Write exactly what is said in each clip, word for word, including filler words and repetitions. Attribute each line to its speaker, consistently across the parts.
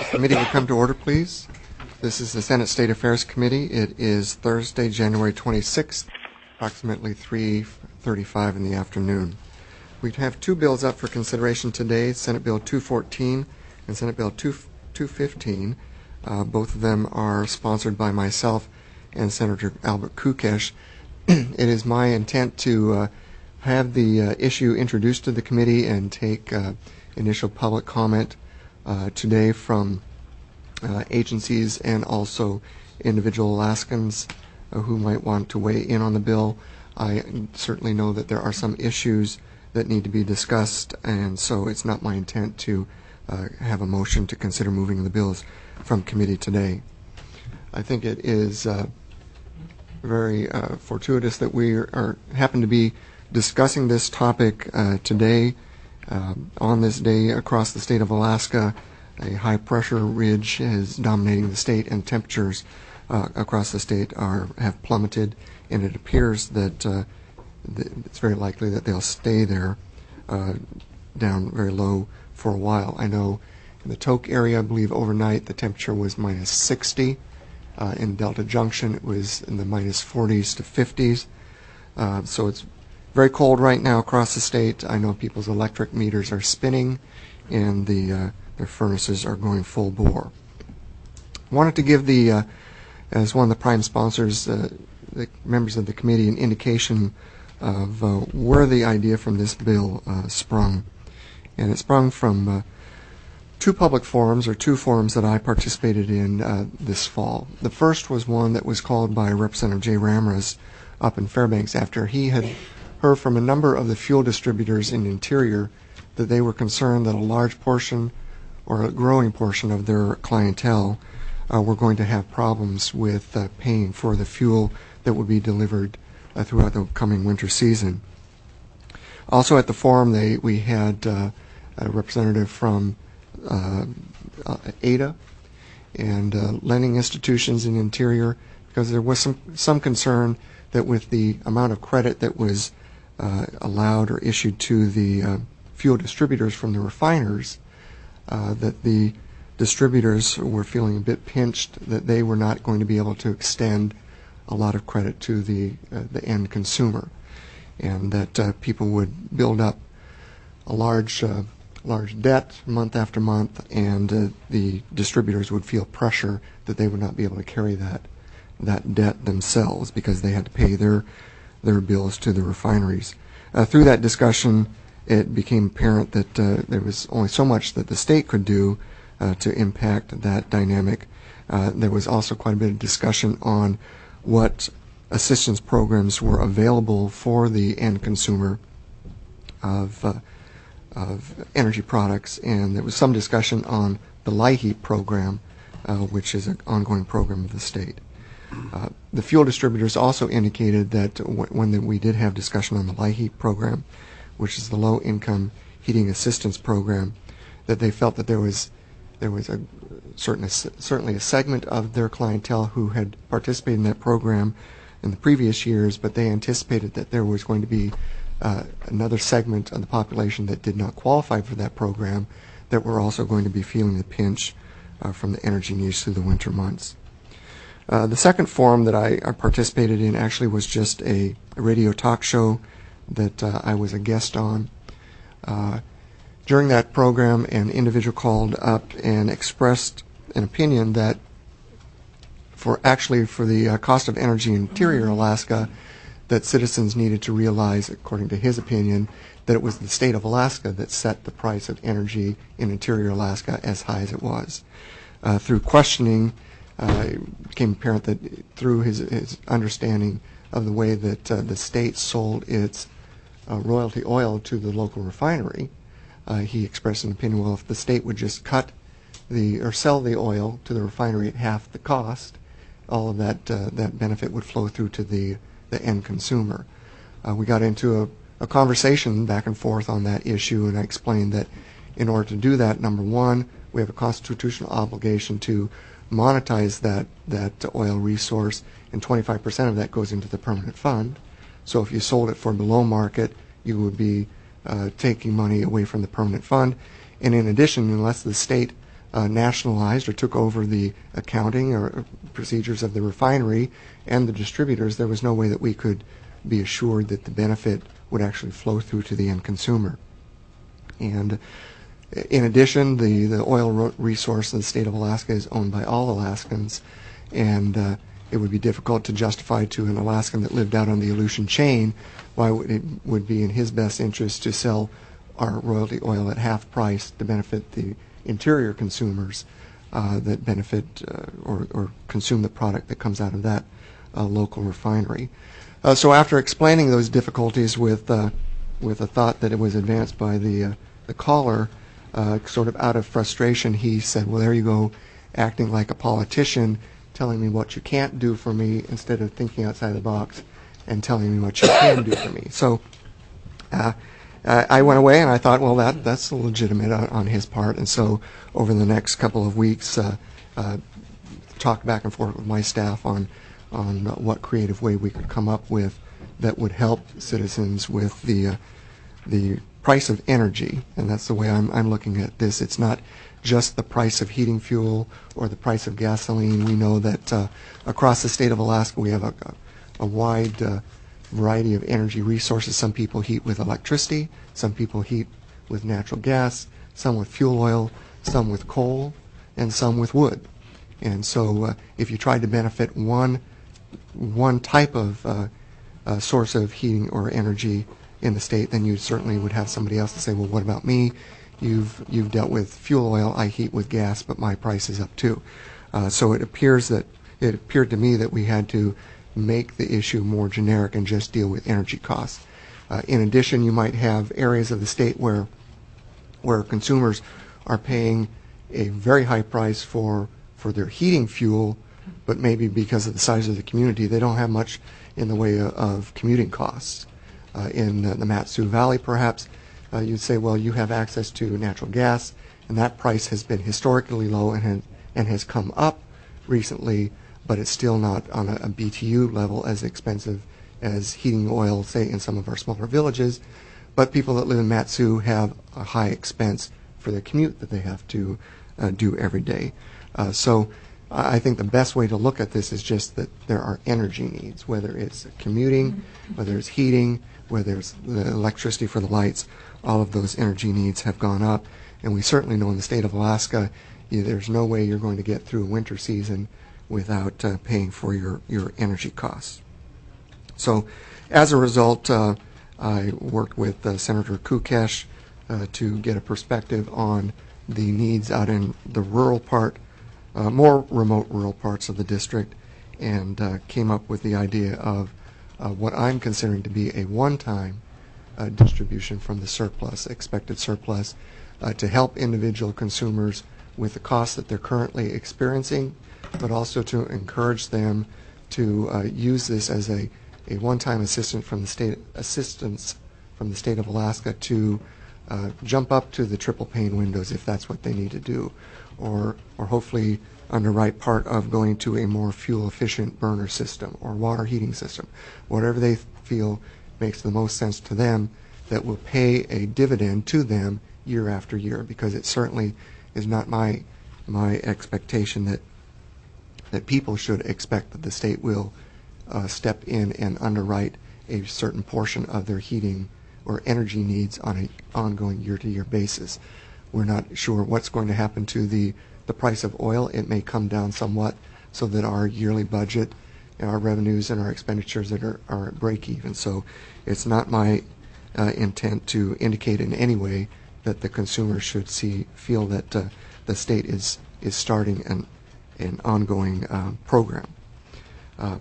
Speaker 1: Committee would come to order, please. This is the Senate State Affairs Committee. It is Thursday, January twenty-sixth, approximately three thirty-five in the afternoon. We have two bills up for consideration today, Senate Bill two fourteen and Senate Bill two fifteen. Uh, both of them are sponsored by myself and Senator Albert Kukesh. It is my intent to uh, have the uh, issue introduced to the committee and take uh, initial public comment uh, today from uh, agencies and also individual Alaskans uh, who might want to weigh in on the bill. I certainly know that there are some issues that need to be discussed, and so it's not my intent to uh, have a motion to consider moving the bills from committee today. I think it is uh, very uh, fortuitous that we are, are happen to be discussing this topic uh, today. Uh, on this day across the state of Alaska, a high pressure ridge is dominating the state, and temperatures uh, across the state are have plummeted, and it appears that uh, th- it's very likely that they'll stay there uh, down very low for a while. I know in the Tok area, I believe overnight the temperature was minus sixty. Uh, in Delta Junction, it was in the minus forties to fifties. Uh, so it's very cold right now across the state. I know people's electric meters are spinning, and the uh, their furnaces are going full bore. I wanted to give the, uh, as one of the prime sponsors, uh, the members of the committee an indication of uh, where the idea from this bill uh, sprung. And it sprung from uh, two public forums, or two forums that I participated in uh, this fall. The first was one that was called by Representative Jay Ramras up in Fairbanks after he had heard from a number of the fuel distributors in the interior that they were concerned that a large portion or a growing portion of their clientele uh, were going to have problems with uh, paying for the fuel that would be delivered uh, throughout the coming winter season. Also at the forum, they we had uh, a representative from uh, uh, A D A and uh, lending institutions in the interior, because there was some, some concern that with the amount of credit that was uh, allowed or issued to the uh, fuel distributors from the refiners, uh, that the distributors were feeling a bit pinched that they were not going to be able to extend a lot of credit to the uh, the end consumer, and that uh, people would build up a large uh, large debt month after month, and uh, the distributors would feel pressure that they would not be able to carry that that debt themselves because they had to pay their their bills to the refineries. Uh, through that discussion, it became apparent that uh, there was only so much that the state could do uh, to impact that dynamic. Uh, there was also quite a bit of discussion on what assistance programs were available for the end consumer of uh, of energy products, and there was some discussion on the LIHEAP program, uh, which is an ongoing program of the state. Uh, the fuel distributors also indicated that w- when the, we did have discussion on the LIHEAP program, which is the Low Income Heating Assistance Program, that they felt that there was there was a certain certainly a segment of their clientele who had participated in that program in the previous years, but they anticipated that there was going to be uh, another segment of the population that did not qualify for that program that were also going to be feeling the pinch uh, from the energy needs through the winter months. Uh, the second forum that I, I participated in actually was just a, a radio talk show that uh, I was a guest on. Uh, during that program, an individual called up and expressed an opinion that for actually for the uh, cost of energy in interior Alaska, that citizens needed to realize, according to his opinion, that it was the state of Alaska that set the price of energy in interior Alaska as high as it was. Uh, through questioning, Uh, it became apparent that through his, his understanding of the way that uh, the state sold its uh, royalty oil to the local refinery, uh, he expressed an opinion, well, if the state would just cut the or sell the oil to the refinery at half the cost, all of that uh, that benefit would flow through to the, the end consumer. Uh, we got into a, a conversation back and forth on that issue, and I explained that in order to do that, number one, we have a constitutional obligation to monetize that that oil resource, and twenty-five percent of that goes into the permanent fund. So if you sold it for below market, you would be uh, taking money away from the permanent fund. And in addition, unless the state uh, nationalized or took over the accounting or procedures of the refinery and the distributors, there was no way that we could be assured that the benefit would actually flow through to the end consumer. And in addition, the, the oil resource in the state of Alaska is owned by all Alaskans, and uh, it would be difficult to justify to an Alaskan that lived out on the Aleutian chain why it would be in his best interest to sell our royalty oil at half price to benefit the interior consumers uh, that benefit uh, or, or consume the product that comes out of that uh, local refinery. Uh, so after explaining those difficulties with uh, with a thought that it was advanced by the uh, the caller, uh, sort of out of frustration, he said, "Well, there you go, acting like a politician, telling me what you can't do for me instead of thinking outside the box and telling me what you can do for me." So uh, I went away and I thought, well, that that's legitimate on, on his part. And so over the next couple of weeks, uh, uh, talked back and forth with my staff on on what creative way we could come up with that would help citizens with the uh, the price of energy. And that's the way I'm, I'm looking at this. It's not just the price of heating fuel or the price of gasoline. We know that uh, across the state of Alaska we have a, a, a wide uh, variety of energy resources. Some people heat with electricity, some people heat with natural gas, some with fuel oil, some with coal, and some with wood. And so uh, if you tried to benefit one one type of uh, uh, source of heating or energy in the state, then you certainly would have somebody else to say, well, what about me? You've you've dealt with fuel oil, I heat with gas, but my price is up too. Uh, so it appears that it appeared to me that we had to make the issue more generic and just deal with energy costs. Uh, in addition, you might have areas of the state where where consumers are paying a very high price for for their heating fuel, but maybe because of the size of the community, they don't have much in the way of, of commuting costs. Uh, in uh, the Mat-Su Valley, perhaps, uh, you'd say, well, you have access to natural gas, and that price has been historically low and has, and has come up recently, but it's still not on a, a B T U level as expensive as heating oil, say, in some of our smaller villages. But people that live in Mat-Su have a high expense for the commute that they have to uh, do every day. Uh, so I think the best way to look at this is just that there are energy needs, whether it's commuting, whether it's heating, whether it's the electricity for the lights. All of those energy needs have gone up. And we certainly know in the state of Alaska, you, there's no way you're going to get through a winter season without uh, paying for your, your energy costs. So as a result, uh, I worked with uh, Senator Kukesh uh, to get a perspective on the needs out in the rural part, uh, more remote rural parts of the district, and uh, came up with the idea of uh, what I'm considering to be a one-time uh, distribution from the surplus, expected surplus, uh, to help individual consumers with the costs that they're currently experiencing, but also to encourage them to uh, use this as a, a one-time assistance from the state assistance from the state of Alaska to uh, jump up to the triple pane windows if that's what they need to do, or or hopefully underwrite part of going to a more fuel-efficient burner system or water heating system, whatever they feel makes the most sense to them, that will pay a dividend to them year after year, because it certainly is not my my expectation that that people should expect that the state will uh, step in and underwrite a certain portion of their heating or energy needs on an ongoing year-to-year basis. We're not sure what's going to happen to the, the price of oil. It may come down somewhat so that our yearly budget and our revenues and our expenditures that are, are at break even. So it's not my uh, intent to indicate in any way that the consumer should see feel that uh, the state is, is starting an an ongoing uh, program. Uh,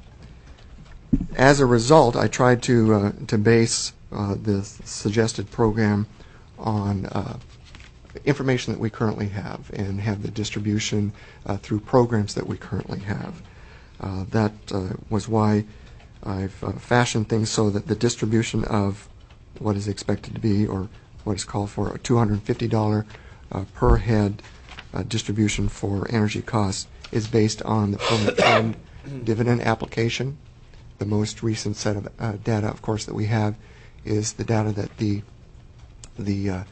Speaker 1: as a result, I tried to uh, to base uh, this suggested program on uh, information that we currently have and have the distribution uh, through programs that we currently have. Uh, that uh, was why I've uh, fashioned things so that the distribution of what is expected to be, or what is called for, a two hundred fifty dollars uh, per head uh, distribution for energy costs is based on the permanent fund dividend application. The most recent set of uh, data, of course, that we have is the data that the the uh,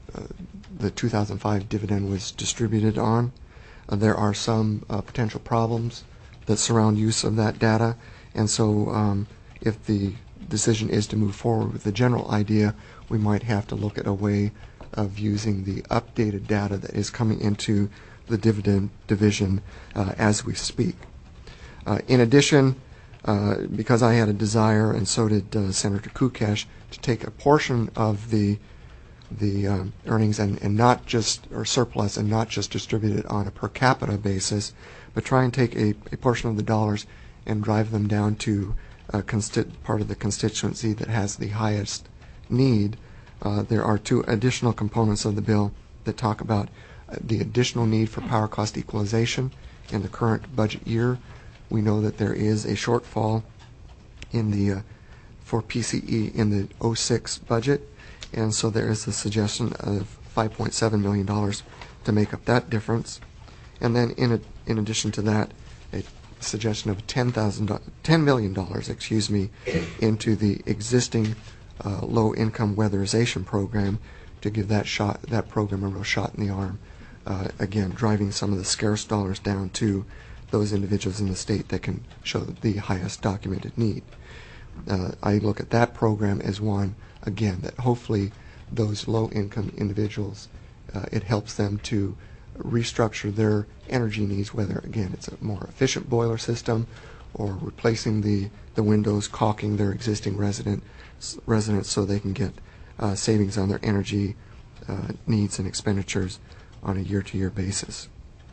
Speaker 1: uh, the two thousand five dividend was distributed on. Uh, there are some uh, potential problems that surround use of that data, and so um, if the decision is to move forward with the general idea, we might have to look at a way of using the updated data that is coming into the dividend division uh, as we speak. Uh, in addition, uh, because I had a desire, and so did uh, Senator Kukesh, to take a portion of the the um, earnings and, and not just, or surplus, and not just distribute it on a per capita basis, but try and take a, a portion of the dollars and drive them down to a consti- part of the constituency that has the highest need. Uh, there are two additional components of the bill that talk about uh, the additional need for power cost equalization in the current budget year. We know that there is a shortfall in the uh, for P C E in the oh six budget, and so there is a suggestion of five point seven million dollars to make up that difference. And then in a, in addition to that, a suggestion of ten million dollars, excuse me, into the existing uh, low-income weatherization program to give that shot, that program a real shot in the arm. Uh, again, driving some of the scarce dollars down to those individuals in the state that can show the highest documented need. Uh, I look at that program as one, again, that hopefully those low-income individuals, uh, it helps them to restructure their energy needs, whether, again, it's a more efficient boiler system or replacing the, the windows, caulking their existing resident, residents so they can get uh, savings on their energy uh, needs and expenditures on a year-to-year basis.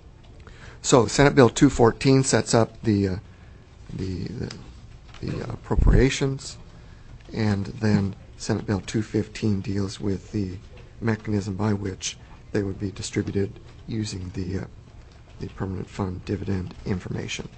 Speaker 1: So Senate Bill two fourteen sets up the, uh, the, the, the uh, appropriations, and then Senate Bill two fifteen deals with the mechanism by which they would be distributed using the, uh, the permanent fund dividend information.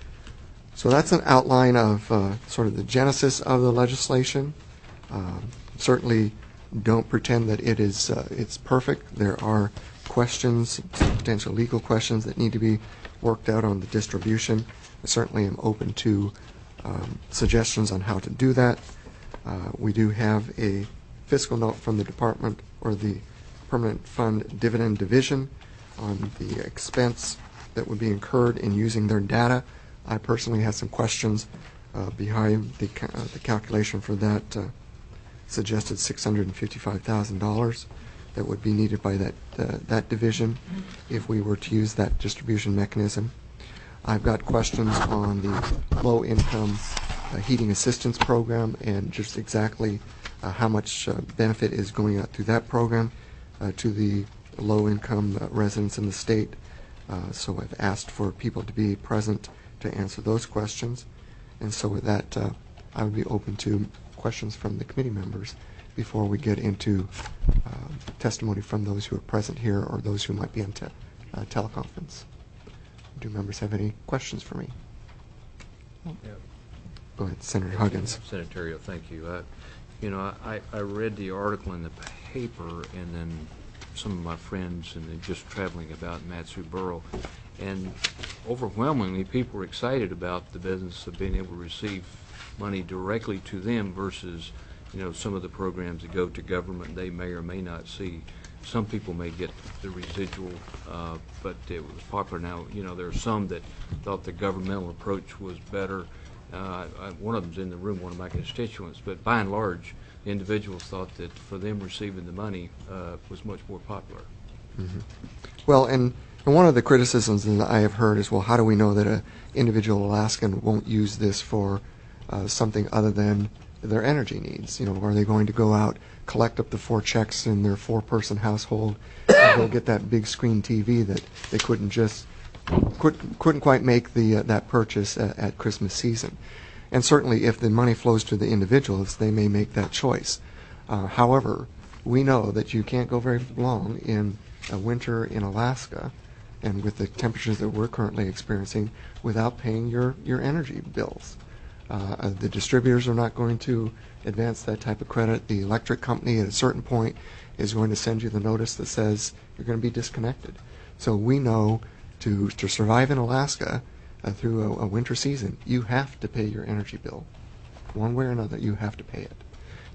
Speaker 1: So that's an outline of uh, sort of the genesis of the legislation. Um, certainly don't pretend that it is uh, it's perfect. There are questions, potential legal questions that need to be worked out on the distribution. I certainly am open to um, suggestions on how to do that. Uh, we do have a fiscal note from the department or the permanent fund dividend division on the expense that would be incurred in using their data. I personally have some questions uh, behind the, ca- uh, the calculation for that uh, suggested six hundred fifty-five thousand dollars that would be needed by that uh, that division if we were to use that distribution mechanism. I've got questions on the low-income uh, heating assistance program and just exactly uh, how much uh, benefit is going out through that program uh, to the low-income uh, residents in the state. Uh, so I've asked for people to be present to answer those questions. And so with that, uh, I would be open to questions from the committee members before we get into uh, testimony from those who are present here or those who might be on te- uh, teleconference. Do members have any questions for me?
Speaker 2: Yeah.
Speaker 1: Go ahead, Senator Huggins.
Speaker 2: Senator, thank you. Uh, you know, I, I read the article in the paper, and then some of my friends, and they're just traveling about Mat-Su-Borough, and overwhelmingly people were excited about the business of being able to receive money directly to them versus, you know, some of the programs that go to government they may or may not see. Some people may get the residual, uh, but it was popular. Now, you know, there are some that thought the governmental approach was better. Uh, I, one of them's in the room, one of my constituents, but by and large, individuals thought that for them receiving the money uh, was much more popular.
Speaker 1: Mm-hmm. Well, and, and one of the criticisms that I have heard is, well, how do we know that an individual Alaskan won't use this for uh, something other than their energy needs? You know, are they going to go out, collect up the four checks in their four-person household, and go get that big screen T V that they couldn't just couldn't, couldn't quite make the uh, that purchase at, at Christmas season? And certainly, if the money flows to the individuals, they may make that choice. Uh, however, we know that you can't go very long in a winter in Alaska, and with the temperatures that we're currently experiencing, without paying your, your energy bills. Uh, the distributors are not going to advance that type of credit. The electric company at a certain point is going to send you the notice that says you're going to be disconnected. So we know to, to survive in Alaska uh, through a, a winter season, you have to pay your energy bill. One way or another, you have to pay it.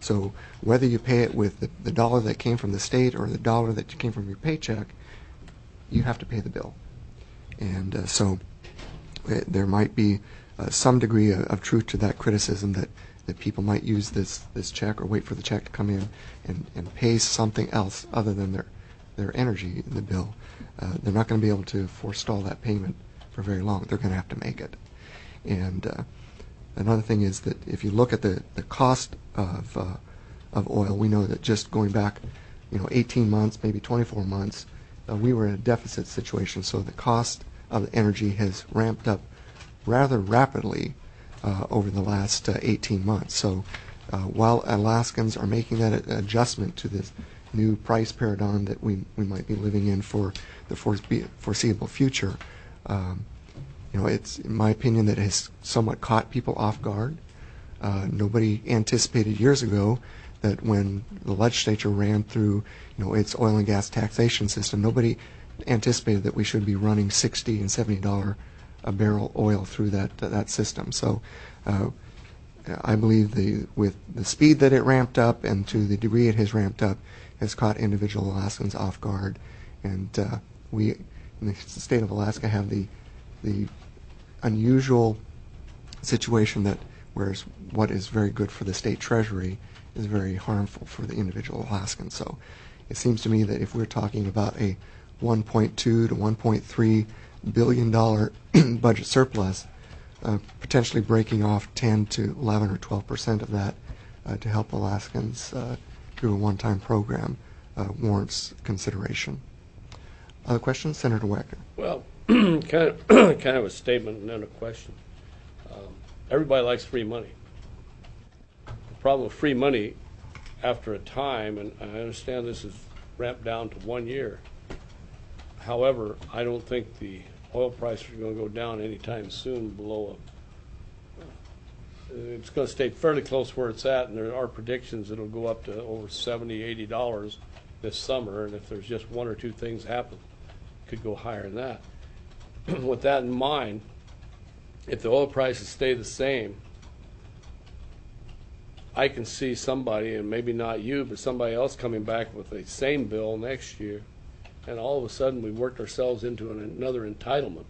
Speaker 1: So whether you pay it with the, the dollar that came from the state or the dollar that came from your paycheck, you have to pay the bill. And uh, so it, there might be uh, some degree of, of truth to that criticism that, that people might use this, this check or wait for the check to come in and, and pay something else other than their, their energy in the bill. Uh, they're not going to be able to forestall that payment for very long. They're going to have to make it. And uh, another thing is that if you look at the, the cost of uh, of oil, we know that just going back, you know, eighteen months, maybe twenty-four months, uh, we were in a deficit situation. So the cost of the energy has ramped up rather rapidly uh, over the last uh, eighteen months. So uh, while Alaskans are making that adjustment to this new price paradigm that we we might be living in for the forese- foreseeable future, um, you know, it's in my opinion that it has somewhat caught people off guard. Uh, nobody anticipated years ago that when the legislature ran through, you know, its oil and gas taxation system, nobody anticipated that we should be running sixty and seventy dollar a barrel oil through that uh, that system. So, uh, I believe the with the speed that it ramped up and to the degree it has ramped up has caught individual Alaskans off guard, and uh, we in the state of Alaska have the the unusual situation that whereas what is very good for the state treasury is very harmful for the individual Alaskan. So it seems to me that if we're talking about a one point two to one point three billion dollar budget surplus, uh, potentially breaking off ten to eleven or twelve percent of that uh, to help Alaskans uh, through a one-time program uh, warrants consideration. Other questions? Senator Wagner.
Speaker 3: Well, kind of, kind of a statement and then a question. Um, everybody likes free money. The problem with free money, after a time, and I understand this is ramped down to one year. However, I don't think the oil prices are going to go down anytime soon below a. It's going to stay fairly close where it's at, and there are predictions it'll go up to over seventy, eighty dollars this summer, and if there's just one or two things happen, it could go higher than that. With that in mind, if the oil prices stay the same, I can see somebody, and maybe not you, but somebody else coming back with the same bill next year, and all of a sudden we worked ourselves into an, another entitlement.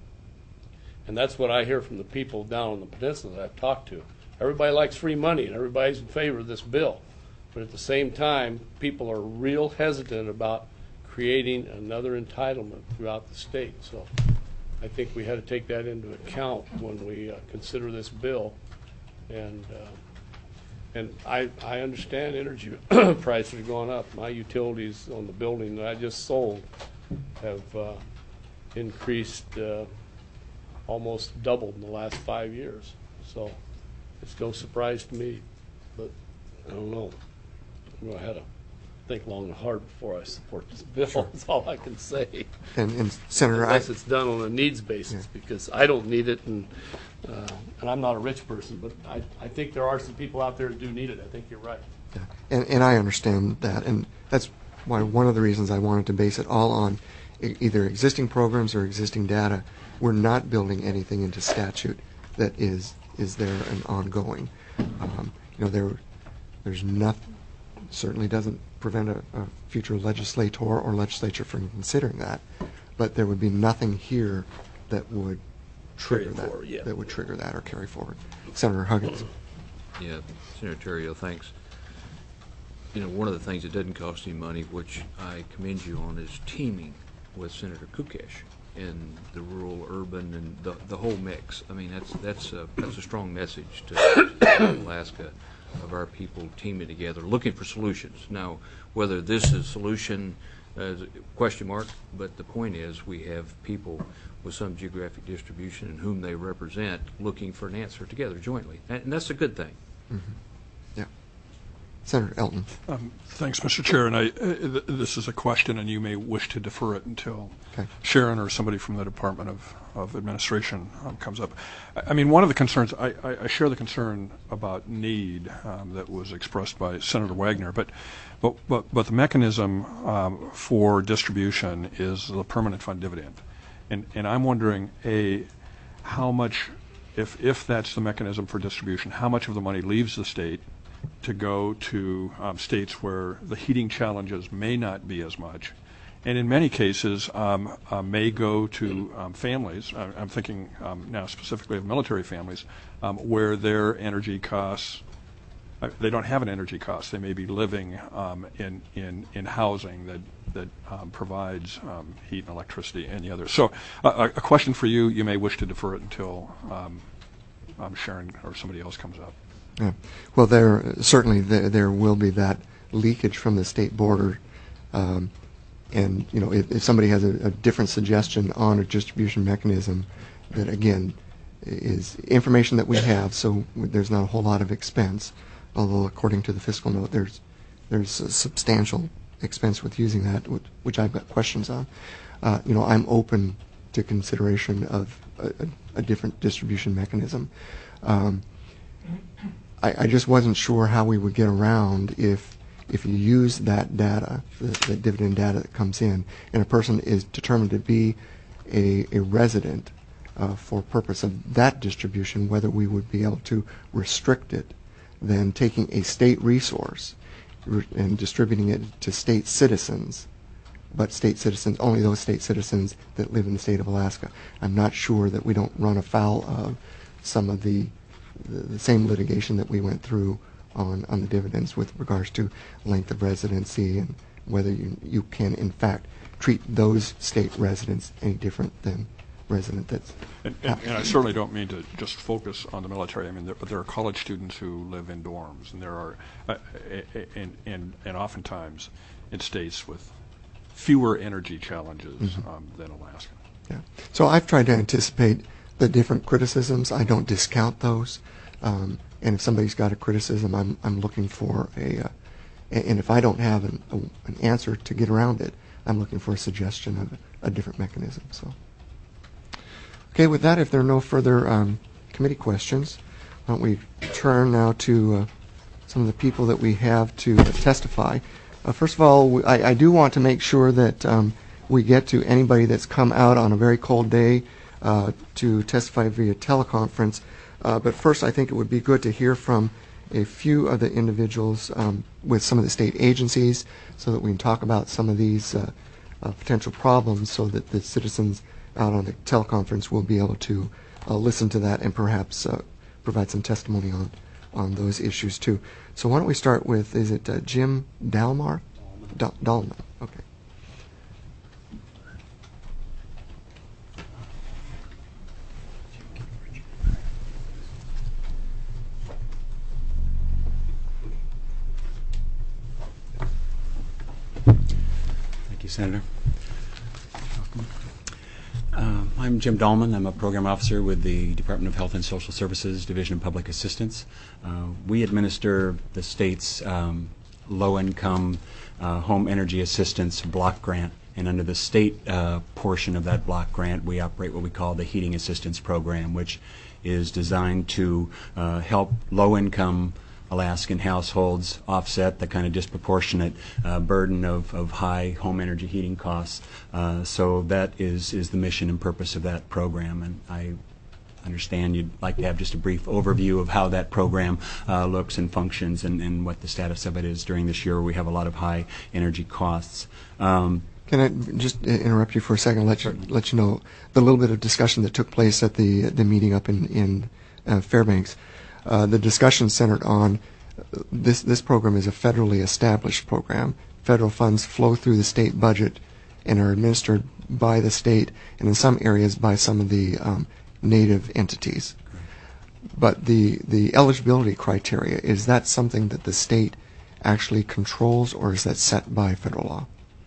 Speaker 3: And that's what I hear from the people down on the peninsula that I've talked to. Everybody likes free money, and everybody's in favor of this bill. But at the same time, people are real hesitant about creating another entitlement throughout the state. So I think we had to take that into account when we uh, consider this bill. And uh, and I, I understand energy prices are going up. My utilities on the building that I just sold have uh, increased uh, almost doubled in the last five years. So it's no surprise to me, but I don't know. I'm going to have to think long and hard before I support this bill. Sure. That's all I can say.
Speaker 1: And, and Senator,
Speaker 3: unless
Speaker 1: I,
Speaker 3: it's done on a needs basis, yeah. Because I don't need it, and uh, and I'm not a rich person, but I, I think there are some people out there that do need it. I think you're right.
Speaker 1: Yeah. And, and I understand that, and that's why one of the reasons I wanted to base it all on e- either existing programs or existing data. We're not building anything into statute that is is there and ongoing. Um, you know, there there's nothing. Certainly doesn't prevent a, a future legislator or legislature from considering that, but there would be nothing here that would trigger that,
Speaker 3: forward, yeah.
Speaker 1: that would trigger that or carry forward. Senator Huggins.
Speaker 2: Yeah, Senator Terrio, thanks. You know, one of the things that doesn't cost any money, which I commend you on, is teaming with Senator Kukesh in the rural, urban, and the the whole mix. I mean, that's that's a, that's a strong message to, to Alaska, of our people teaming together, looking for solutions. Now, whether this is a solution uh, is a question mark, but the point is we have people with some geographic distribution and whom they represent looking for an answer together jointly, and, and that's a good thing.
Speaker 1: Mm-hmm. Yeah. Senator Elton.
Speaker 4: Um, thanks, Mister Chair. And I, uh, th- this is a question, and you may wish to defer it until
Speaker 1: okay.
Speaker 4: Sharon or somebody from the Department of, of Administration um, comes up. I, I mean, one of the concerns, I, I, I share the concern about need um, that was expressed by Senator Wagner, but but, but, but the mechanism um, for distribution is the permanent fund dividend. And, and I'm wondering, A, how much, if, if that's the mechanism for distribution, how much of the money leaves the state to go to um, states where the heating challenges may not be as much, and in many cases um, uh, may go to um, families, uh, I'm thinking um, now specifically of military families, um, where their energy costs, uh, they don't have an energy cost. They may be living um, in, in, in housing that, that um, provides um, heat and electricity and the others. So uh, a question for you, you may wish to defer it until um, um, Sharon or somebody else comes up.
Speaker 1: Yeah. Well, there certainly there, there will be that leakage from the state border. Um, And, you know, if, if somebody has a, a different suggestion on a distribution mechanism, that, again, is information that we have, so there's not a whole lot of expense, although according to the fiscal note, there's there's a substantial expense with using that, which, which I've got questions on. Uh, you know, I'm open to consideration of a, a, a different distribution mechanism. Um, I, I just wasn't sure how we would get around if if you use that data, the, the dividend data that comes in, and a person is determined to be a, a resident uh, for purpose of that distribution, whether we would be able to restrict it, then taking a state resource re- and distributing it to state citizens, but state citizens, only those state citizens that live in the state of Alaska. I'm not sure that we don't run afoul of some of the, the, the same litigation that we went through on, on the dividends with regards to length of residency and whether you, you can, in fact, treat those state residents any different than resident that's...
Speaker 4: And, and, and I certainly don't mean to just focus on the military. I mean, there, there are college students who live in dorms, and there are, uh, and, and, and oftentimes in states with fewer energy challenges mm-hmm. um, than Alaska.
Speaker 1: Yeah. So I've tried to anticipate the different criticisms. I don't discount those. Um, And if somebody's got a criticism, I'm I'm looking for a, uh, and if I don't have an, a, an answer to get around it, I'm looking for a suggestion of a, a different mechanism. So, okay, with that, if there are no further um, committee questions, why don't we turn now to uh, some of the people that we have to uh, testify. Uh, first of all, we, I, I do want to make sure that um, we get to anybody that's come out on a very cold day uh, to testify via teleconference. Uh, but first, I think it would be good to hear from a few of the individuals um, with some of the state agencies so that we can talk about some of these uh, uh, potential problems so that the citizens out on the teleconference will be able to uh, listen to that and perhaps uh, provide some testimony on, on those issues too. So why don't we start with, is it uh, Jim Dalmar? Dal- Dahlman, okay.
Speaker 5: Senator. Welcome. Uh, I'm Jim Dahlman. I'm a program officer with the Department of Health and Social Services Division of Public Assistance. Uh, we administer the state's um, low-income uh, home energy assistance block grant, and under the state uh, portion of that block grant, we operate what we call the Heating Assistance Program, which is designed to uh, help low-income Alaskan households offset the kind of disproportionate uh, burden of, of high home energy heating costs. Uh, so that is, is the mission and purpose of that program. And I understand you'd like to have just a brief overview of how that program uh, looks and functions and, and what the status of it is during this year where we have a lot of high energy costs. Um,
Speaker 1: Can I just interrupt you for a second and let you, let you know the little bit of discussion that took place at the, the meeting up in, in uh, Fairbanks? Uh, the discussion centered on uh, this this program is a federally established program. Federal funds flow through the state budget and are administered by the state and in some areas by some of the um, native entities. But the, the eligibility criteria, is that something that the state actually controls or is that set by federal law?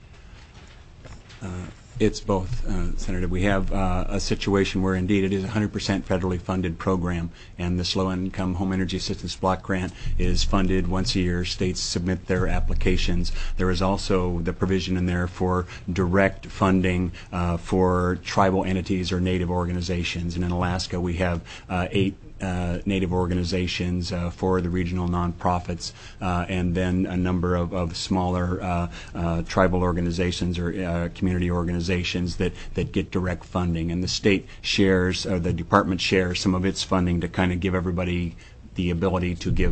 Speaker 5: Uh, It's both, uh, Senator. We have uh, a situation where, indeed, it is a one hundred percent federally funded program, and this low-income home energy assistance block grant is funded once a year. States submit their applications. There is also the provision in there for direct funding uh, for tribal entities or Native organizations. And in Alaska, we have uh, eight Uh, Native organizations uh, for the regional nonprofits, uh, and then a number of, of smaller uh, uh, tribal organizations or uh, community organizations that, that get direct funding. And the state shares, or the department shares some of its funding to kind of give everybody the ability to give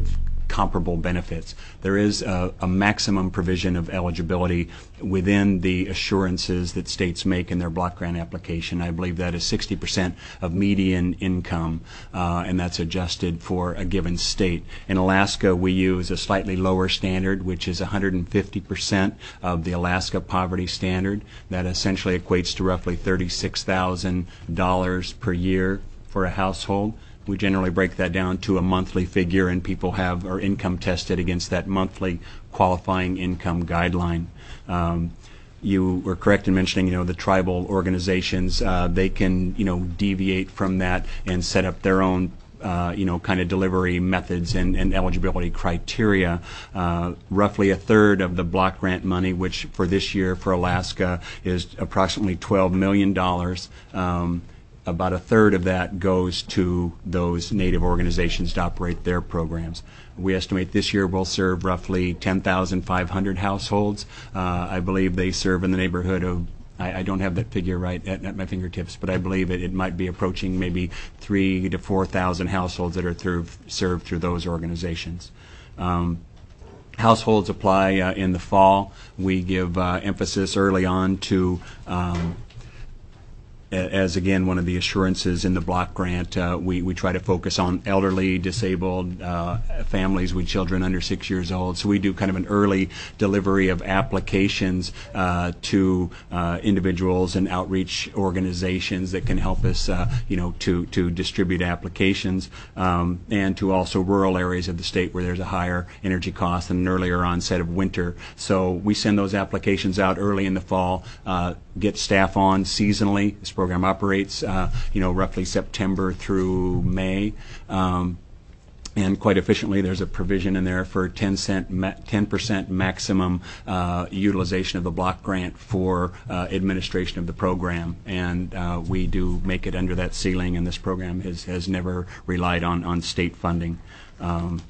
Speaker 5: comparable benefits. There is a, a maximum provision of eligibility within the assurances that states make in their block grant application. I believe that is sixty percent of median income, uh, and that's adjusted for a given state. In Alaska, we use a slightly lower standard, which is one hundred fifty percent of the Alaska poverty standard. That essentially equates to roughly thirty-six thousand dollars per year for a household. We generally break that down to a monthly figure, and people have are income tested against that monthly qualifying income guideline. Um, you were correct in mentioning, you know, the tribal organizations. Uh, they can, you know, deviate from that and set up their own, uh, you know, kind of delivery methods and, and eligibility criteria. Uh, roughly a third of the block grant money, which for this year for Alaska is approximately twelve million dollars. Um, About a third of that goes to those Native organizations to operate their programs. We estimate this year we'll serve roughly ten thousand five hundred households. Uh, I believe they serve in the neighborhood of, I, I don't have that figure right at, at my fingertips, but I believe it, it might be approaching maybe three to four thousand households that are through, served through those organizations. Um, Households apply uh, in the fall. We give uh, emphasis early on to um, as, again, one of the assurances in the block grant, uh, we, we try to focus on elderly, disabled uh, families with children under six years old. So we do kind of an early delivery of applications uh, to uh, individuals and outreach organizations that can help us, uh, you know, to, to distribute applications, um, and to also rural areas of the state where there's a higher energy cost and an earlier onset of winter. So we send those applications out early in the fall, uh, get staff on seasonally. This program operates, uh, you know, roughly September through May, um, and quite efficiently. There's a provision in there for ten percent maximum uh, utilization of the block grant for uh, administration of the program, and uh, we do make it under that ceiling. And this program has has never relied on on state funding. Um,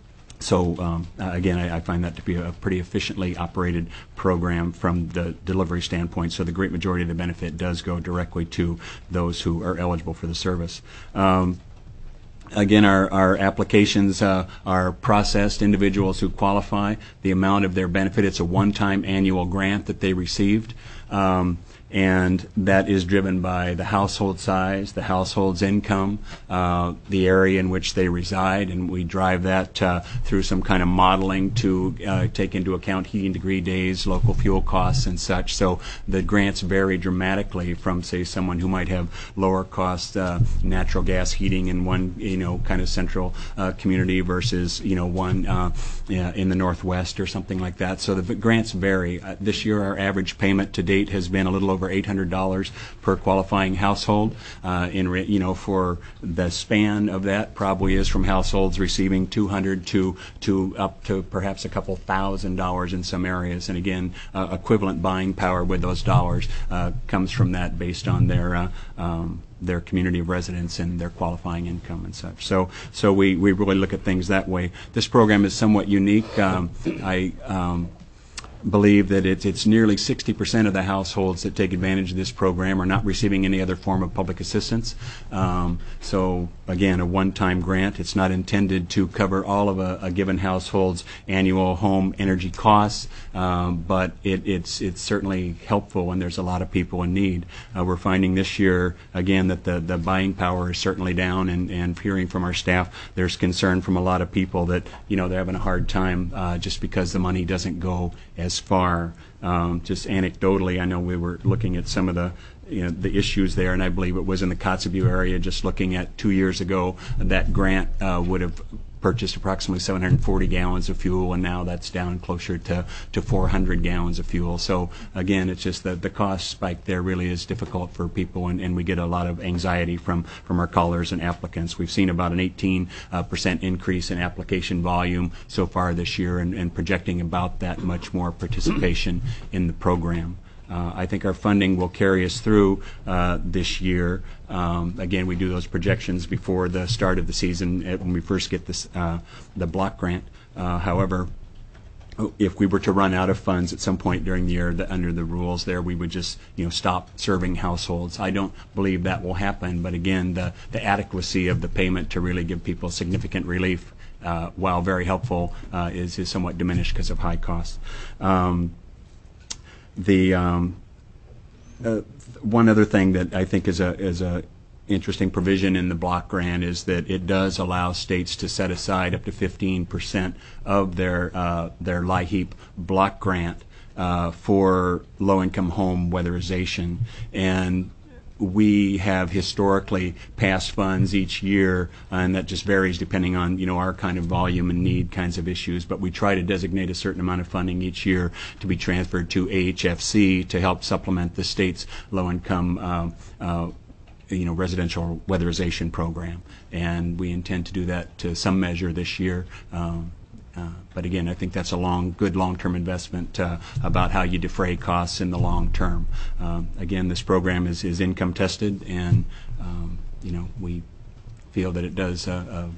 Speaker 5: So um, again, I, I find that to be a pretty efficiently operated program from the delivery standpoint. So the great majority of the benefit does go directly to those who are eligible for the service. Um, Again, our, our applications uh, are processed. Individuals who qualify, the amount of their benefit, it's a one-time annual grant that they received. Um, and that is driven by the household size, the household's income, uh, the area in which they reside, and we drive that uh, through some kind of modeling to uh, take into account heating degree days, local fuel costs, and such. So the grants vary dramatically from, say, someone who might have lower cost uh, natural gas heating in one, you know, kind of central uh, community versus, you know, one uh, yeah, in the Northwest or something like that. So the grants vary. Uh, this year, our average payment to date has been a little over over eight hundred dollars per qualifying household. Uh, in re, you know, for the span of that, probably is from households receiving two hundred to to up to perhaps a couple thousand dollars in some areas. And again, uh, equivalent buying power with those dollars uh, comes from that based on their uh, um, their community of residence and their qualifying income and such. So, so we we really look at things that way. This program is somewhat unique. Um, I. Um, believe that it's, it's nearly sixty percent of the households that take advantage of this program are not receiving any other form of public assistance. Um, so, again, a one-time grant. It's not intended to cover all of a, a given household's annual home energy costs, um, but it, it's, it's certainly helpful when there's a lot of people in need. Uh, we're finding this year, again, that the, the buying power is certainly down, and, and hearing from our staff, there's concern from a lot of people that, you know, they're having a hard time uh, just because the money doesn't go as far. Um, just anecdotally, I know we were looking at some of the you know, the issues there, and I believe it was in the Kotzebue area, just looking at two years ago, that grant uh, would have purchased approximately seven hundred forty gallons of fuel, and now that's down closer to, to four hundred gallons of fuel. So again, it's just that the cost spike there really is difficult for people, and, and we get a lot of anxiety from, from our callers and applicants. We've seen about an eighteen percent increase in application volume so far this year, and, and projecting about that much more participation in the program. Uh, I think our funding will carry us through uh, this year. Um, again, we do those projections before the start of the season when we first get this, uh, the block grant. Uh, however, if we were to run out of funds at some point during the year, the, under the rules there, we would just, you know, stop serving households. I don't believe that will happen, but again, the, the adequacy of the payment to really give people significant relief uh, while very helpful, uh, is, is somewhat diminished because of high costs. Um, the um, uh, one other thing that I think is a is a interesting provision in the block grant is that it does allow states to set aside up to fifteen percent of their uh, their LIHEAP block grant uh, for low-income home weatherization, and we have historically passed funds each year, and that just varies depending on, you know, our kind of volume and need kinds of issues, but we try to designate a certain amount of funding each year to be transferred to A H F C to help supplement the state's low-income uh, uh, you know, residential weatherization program, and we intend to do that to some measure this year. Um, uh, but again, I think that's a long, good long-term investment uh, about how you defray costs in the long term. Um, again, this program is, is income tested, and um, you know, we feel that it does a,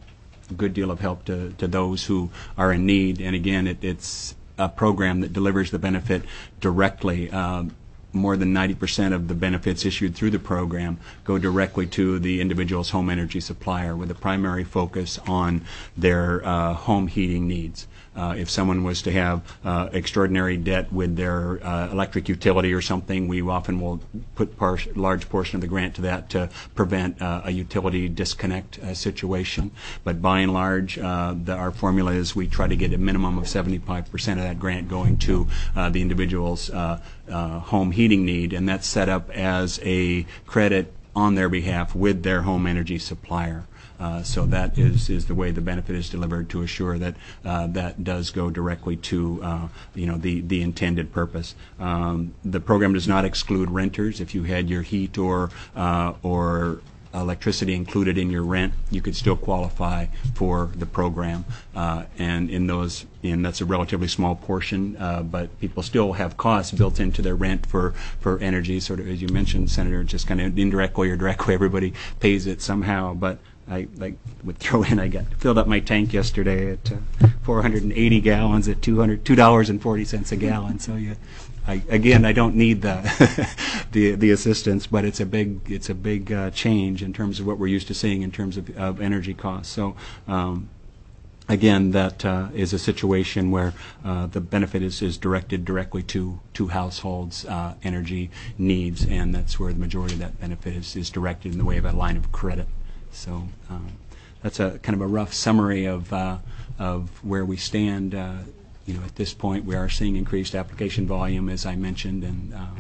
Speaker 5: a good deal of help to, to those who are in need. And again, it, it's a program that delivers the benefit directly. Um, more than ninety percent of the benefits issued through the program go directly to the individual's home energy supplier, with a primary focus on their uh, home heating needs. Uh, if someone was to have uh, extraordinary debt with their uh, electric utility or something, we often will put a large portion of the grant to that to prevent uh, a utility disconnect uh, situation. But by and large, uh, the, our formula is we try to get a minimum of seventy-five percent of that grant going to uh, the individual's uh, uh, home heating need, and that's set up as a credit on their behalf with their home energy supplier. Uh, so that is, is the way the benefit is delivered, to assure that uh, that does go directly to uh, you know, the, the intended purpose. Um, the program does not exclude renters. If you had your heat or uh, or electricity included in your rent, you could still qualify for the program. Uh, and in those, and that's a relatively small portion, uh, but people still have costs built into their rent for, for energy. Sort of, as you mentioned, Senator, just kind of indirectly or directly, everybody pays it somehow. But I like would throw in, I got filled up my tank yesterday at uh, four hundred eighty gallons at two hundred two dollars and forty cents a gallon. So you, I, again, I don't need the the the assistance, but it's a big it's a big uh, change in terms of what we're used to seeing in terms of, of energy costs. So. Um, Again, that uh, is a situation where uh, the benefit is, is directed directly to to households' uh, energy needs, and that's where the majority of that benefit is, is directed in the way of a line of credit. So um, that's a kind of a rough summary of uh, of where we stand. Uh, you know, at this point, we are seeing increased application volume, as I mentioned, and uh,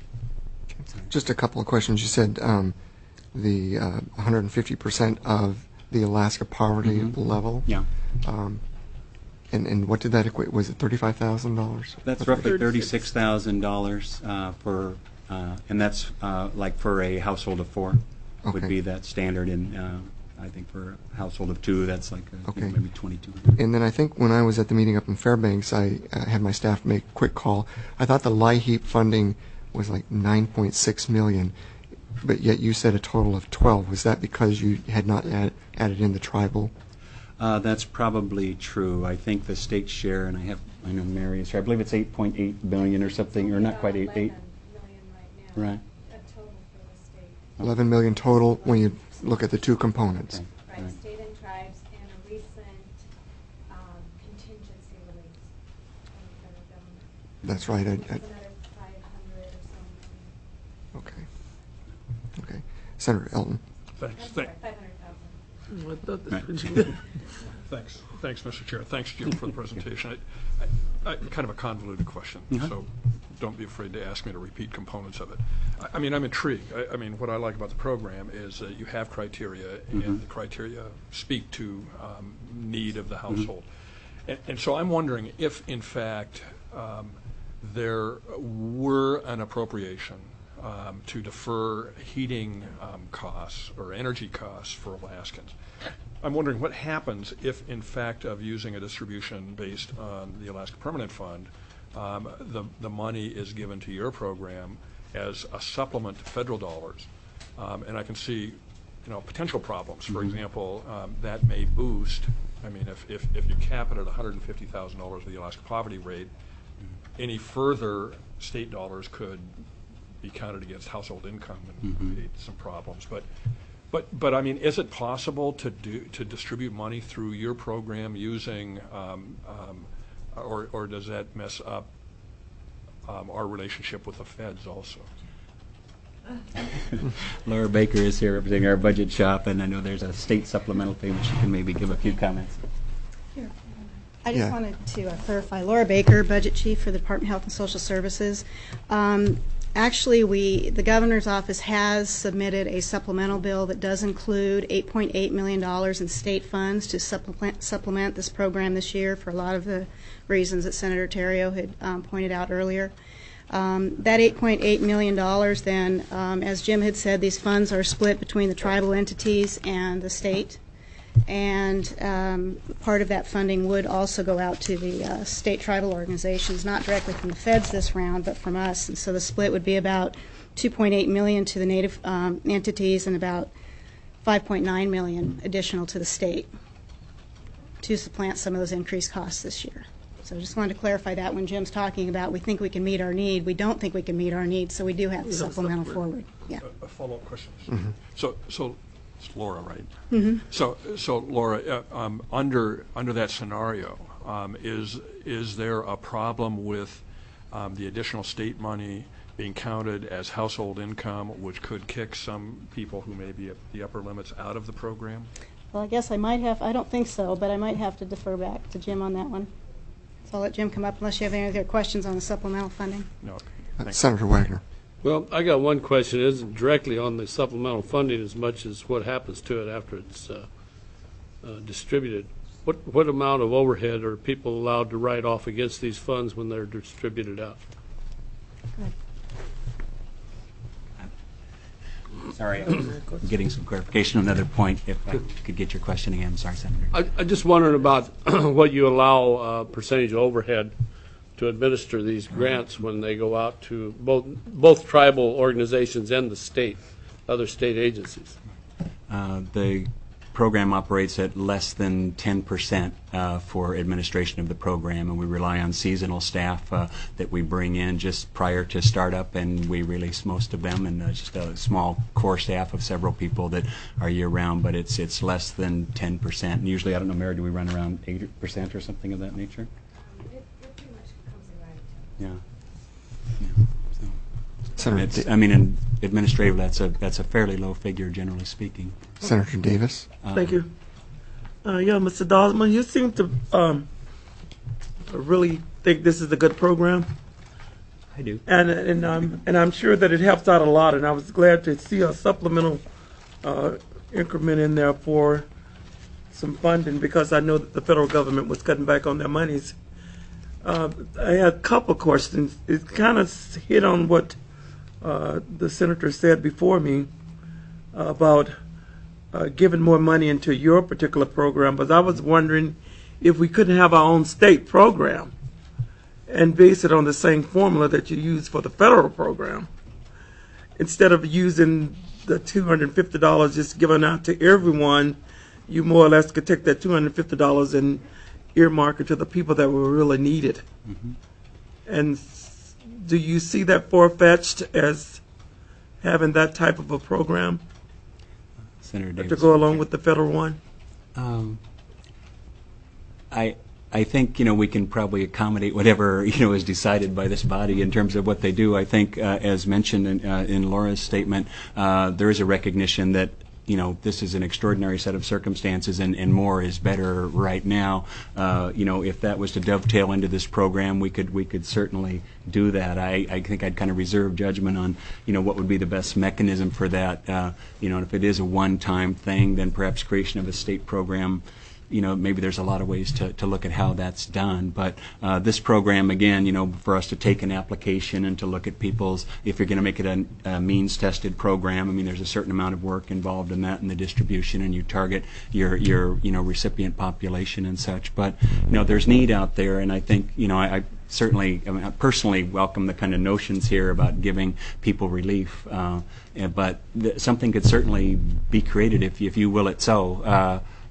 Speaker 1: just a couple of questions. You said um, the uh, one hundred fifty percent of the Alaska poverty
Speaker 5: mm-hmm.
Speaker 1: level.
Speaker 5: Yeah.
Speaker 1: Um, and, and what did that equate? Was it thirty-five thousand dollars?
Speaker 5: That's roughly thirty-six thousand dollars uh, for, uh, and that's uh, like for a household of four,
Speaker 1: okay.
Speaker 5: would be that standard. And uh, I think for a household of two, that's like a,
Speaker 1: okay.
Speaker 5: you know, maybe twenty-two hundred.
Speaker 1: And then I think when I was at the meeting up in Fairbanks, I uh, had my staff make a quick call. I thought the LIHEAP funding was like nine point six million dollars, but yet you said a total of twelve. Was that because you had not add, added in the tribal?
Speaker 5: Uh, that's probably true. I think the state share, and I have, I know Mary is here. I believe it's eight point eight billion or something, or not quite eight, eight.
Speaker 6: Right now.
Speaker 5: Right.
Speaker 6: A total for the state.
Speaker 1: eleven million total when you look at the two components.
Speaker 5: Okay.
Speaker 6: Right,
Speaker 5: Right.
Speaker 6: state and tribes, and a recent um, contingency release from the federal government.
Speaker 1: That's right. I,
Speaker 6: It's
Speaker 1: I,
Speaker 6: another five hundred or so million.
Speaker 1: okay. Okay. Senator Elton.
Speaker 4: Thanks.
Speaker 6: I'm
Speaker 4: Thank-
Speaker 6: sorry, five hundred thousand.
Speaker 2: I thought
Speaker 5: Right.
Speaker 2: this was-
Speaker 4: Thanks. Thanks, Mister Chair. Thanks, Jim, for the presentation. I, I, I, kind of a convoluted question,
Speaker 5: Uh-huh.
Speaker 4: so don't be afraid to ask me to repeat components of it. I, I mean, I'm intrigued. I, I mean, what I like about the program is that you have criteria,
Speaker 5: Mhm.
Speaker 4: and the criteria speak to um, need of the household. And, and so I'm wondering if, in fact, um, there were an appropriation um, to defer heating um, costs or energy costs for Alaskans. I'm wondering what happens if, in fact, of using a distribution based on the Alaska Permanent Fund, um, the, the money is given to your program as a supplement to federal dollars. Um, and I can see, you know, potential problems. For
Speaker 5: Mm-hmm.
Speaker 4: example, um, that may boost, I mean, if, if, if you cap it at one hundred fifty thousand dollars of the Alaska poverty rate, any further state dollars could be counted against household income and
Speaker 5: Mhm.
Speaker 4: create some problems. But But, but I mean, is it possible to do, to distribute money through your program using, um, um, or, or does that mess up um, our relationship with the feds also?
Speaker 5: Laura Baker is here representing our budget shop, and I know there's a state supplemental payment. She can maybe give a few comments.
Speaker 7: Here. I just
Speaker 1: Yeah.
Speaker 7: wanted to uh, clarify. Laura Baker, Budget Chief for the Department of Health and Social Services. Um, Actually, we, the governor's office has submitted a supplemental bill that does include eight point eight million dollars in state funds to supplement, supplement this program this year for a lot of the reasons that Senator Terrio had um, pointed out earlier. Um, that eight point eight million dollars then, um, as Jim had said, these funds are split between the tribal entities and the state. And um, part of that funding would also go out to the uh, state tribal organizations, not directly from the feds this round, but from us. And so the split would be about two point eight million dollars to the native um, entities and about five point nine million dollars additional to the state to supplant some of those increased costs this year. So I just wanted to clarify that when Jim's talking about we think we can meet our need. We don't think we can meet our need, so we do have the supplemental forward. Yeah.
Speaker 4: A, a follow-up question. So, so it's Laura, right?
Speaker 7: Mm-hmm.
Speaker 4: So, so Laura, uh, um, under under that scenario, um, is is there a problem with um, the additional state money being counted as household income, which could kick some people who may be at the upper limits out of the program?
Speaker 7: Well, I guess I might have, I don't think so, but I might have to defer back to Jim on that one. So I'll let Jim come up unless you have any other questions on the supplemental funding.
Speaker 4: No.
Speaker 1: Uh, Senator Wagner.
Speaker 3: Well, I got one question. It isn't directly on the supplemental funding as much as what happens to it after it's uh, uh, distributed. What what amount of overhead are people allowed to write off against these funds when they're distributed out?
Speaker 5: Sorry, I'm getting some clarification on another point. If I could get your question again. I'm sorry, Senator.
Speaker 3: I, I just wondered about what you allow uh, percentage of overhead to administer these grants when they go out to both both tribal organizations and the state, other state agencies.
Speaker 5: Uh, the program operates at less than ten percent uh, for administration of the program, and we rely on seasonal staff uh, that we bring in just prior to startup, and we release most of them, and uh, just a small core staff of several people that are year-round, but it's it's less than ten percent. And usually, I don't know, Mary, do we run around eight percent or something of that nature?
Speaker 6: It, it pretty much comes in right.
Speaker 5: Yeah. yeah. So.
Speaker 1: Senator,
Speaker 5: It's,
Speaker 1: Da-
Speaker 5: I mean, in administrative, that's a that's a fairly low figure, generally speaking.
Speaker 1: Senator Davis.
Speaker 5: Uh,
Speaker 8: Thank you. Uh, yeah, Mister Dosman, you seem to um, really think this is a good program,
Speaker 5: I do.
Speaker 8: and and um, and I'm sure that it helps out a lot. And I was glad to see a supplemental uh, increment in there for some funding because I know that the federal government was cutting back on their monies. Uh, I had a couple questions. It kind of hit on what uh, the senator said before me about uh, giving more money into your particular program, but I was wondering if we couldn't have our own state program and base it on the same formula that you use for the federal program. Instead of using the two hundred fifty dollars just given out to everyone, you more or less could take that two hundred fifty dollars and earmark it to the people that will really need it.
Speaker 5: Mm-hmm.
Speaker 8: And s- do you see that far-fetched as having that type of a program
Speaker 5: Senator Davis.
Speaker 8: to go along with the federal one?
Speaker 5: Um, I I think you know we can probably accommodate whatever you know is decided by this body in terms of what they do. I think, uh, as mentioned in, uh, in Laura's statement, uh, there is a recognition that you know this is an extraordinary set of circumstances, and, and more is better right now. Uh, you know, if that was to dovetail into this program, we could we could certainly do that. I, I think I'd kind of reserve judgment on you know what would be the best mechanism for that. Uh, you know, if it is a one-time thing, then perhaps creation of a state program. You know, maybe there's a lot of ways to, to look at how that's done. But uh, this program, again, you know, for us to take an application and to look at people's, if you're going to make it a, a means-tested program, I mean, there's a certain amount of work involved in that and the distribution, and you target your, your you know, recipient population and such. But, you know, there's need out there, and I think, you know, I, I certainly, I, mean, I personally welcome the kind of notions here about giving people relief. Uh, but th- something could certainly be created, if, if you will it so. Uh,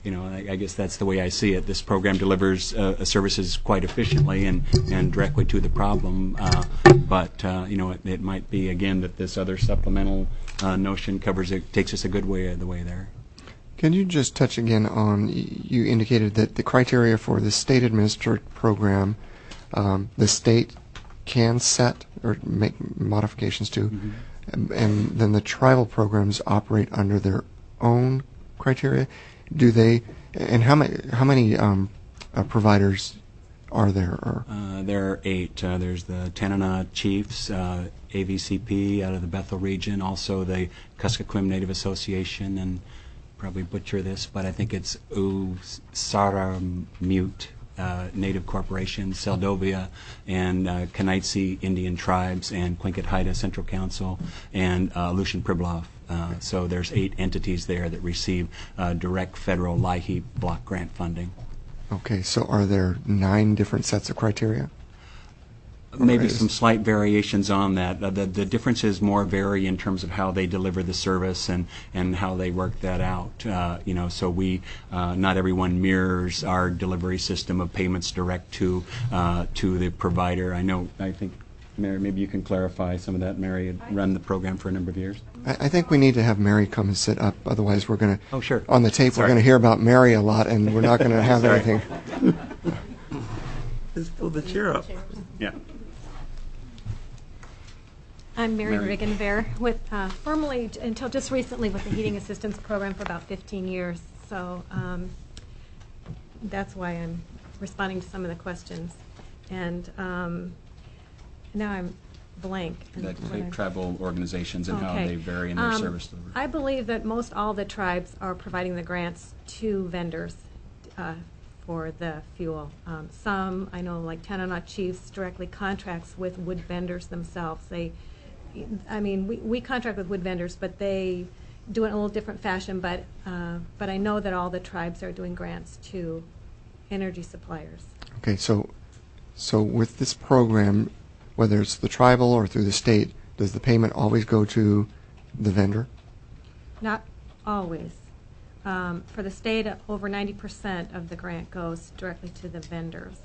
Speaker 5: you know, I, I guess that's the way I see it. This program delivers uh, services quite efficiently and, and directly to the problem. Uh, but uh, you know, it, it might be again that this other supplemental uh, notion covers it, takes us a good way the way there.
Speaker 1: Can you just touch again on, you indicated that the criteria for the state-administered program, um, the state can set or make modifications to,
Speaker 5: Mm-hmm.
Speaker 1: and, and then the tribal programs operate under their own criteria. Do they, and how many, how many um, uh, providers are there? Or?
Speaker 5: Uh, there are eight. Uh, there's the Tanana Chiefs, uh, A V C P out of the Bethel region, also the Kuskokwim Native Association, and probably butcher this, but I think it's Usaramute uh, Native Corporation, Seldovia, and uh, Kanaitse Indian Tribes, and Tlingit Haida Central Council, and uh, Aleutian Pribilof. Uh, so there's eight entities there that receive uh, direct federal LIHEAP block grant funding.
Speaker 1: Okay, so are there nine different sets of criteria?
Speaker 5: Maybe
Speaker 1: is-
Speaker 5: some slight variations on that. Uh, the, the differences more vary in terms of how they deliver the service and, and how they work that out. Uh, you know, so we uh, not everyone mirrors our delivery system of payments direct to uh, to the provider. I know. I think, Mary, maybe you can clarify some of that. Mary had run the program for a number of years.
Speaker 1: I, I think we need to have Mary come and sit up. Otherwise, we're going to.
Speaker 5: Oh, sure.
Speaker 1: On the tape,
Speaker 5: Sorry.
Speaker 1: we're going to hear about Mary a lot, and we're not going to have
Speaker 5: Sorry.
Speaker 1: anything.
Speaker 8: Just pull the chair up.
Speaker 5: Yeah.
Speaker 6: I'm Mary
Speaker 5: Mary.
Speaker 6: Riggenbear, with uh, formerly j- until just recently with the Heating Assistance Program for about fifteen years. So um, that's why I'm responding to some of the questions. And um, now I'm blank. in
Speaker 5: That
Speaker 6: what
Speaker 5: the
Speaker 6: I'm-
Speaker 5: tribal organizations and how
Speaker 6: Okay.
Speaker 5: they vary in their
Speaker 6: Um,
Speaker 5: service delivery.
Speaker 6: I believe that most all the tribes are providing the grants to vendors uh, for the fuel. Um, Some, I know, like Tanana Chiefs directly contracts with wood vendors themselves. They, I mean, we, we contract with wood vendors, but they do it in a little different fashion. But uh, but I know that all the tribes are doing grants to energy suppliers.
Speaker 1: Okay, so so with this program, whether it's the tribal or through the state, does the payment always go to the vendor?
Speaker 6: Not always. Um, for the state, over ninety percent of the grant goes directly to the vendors.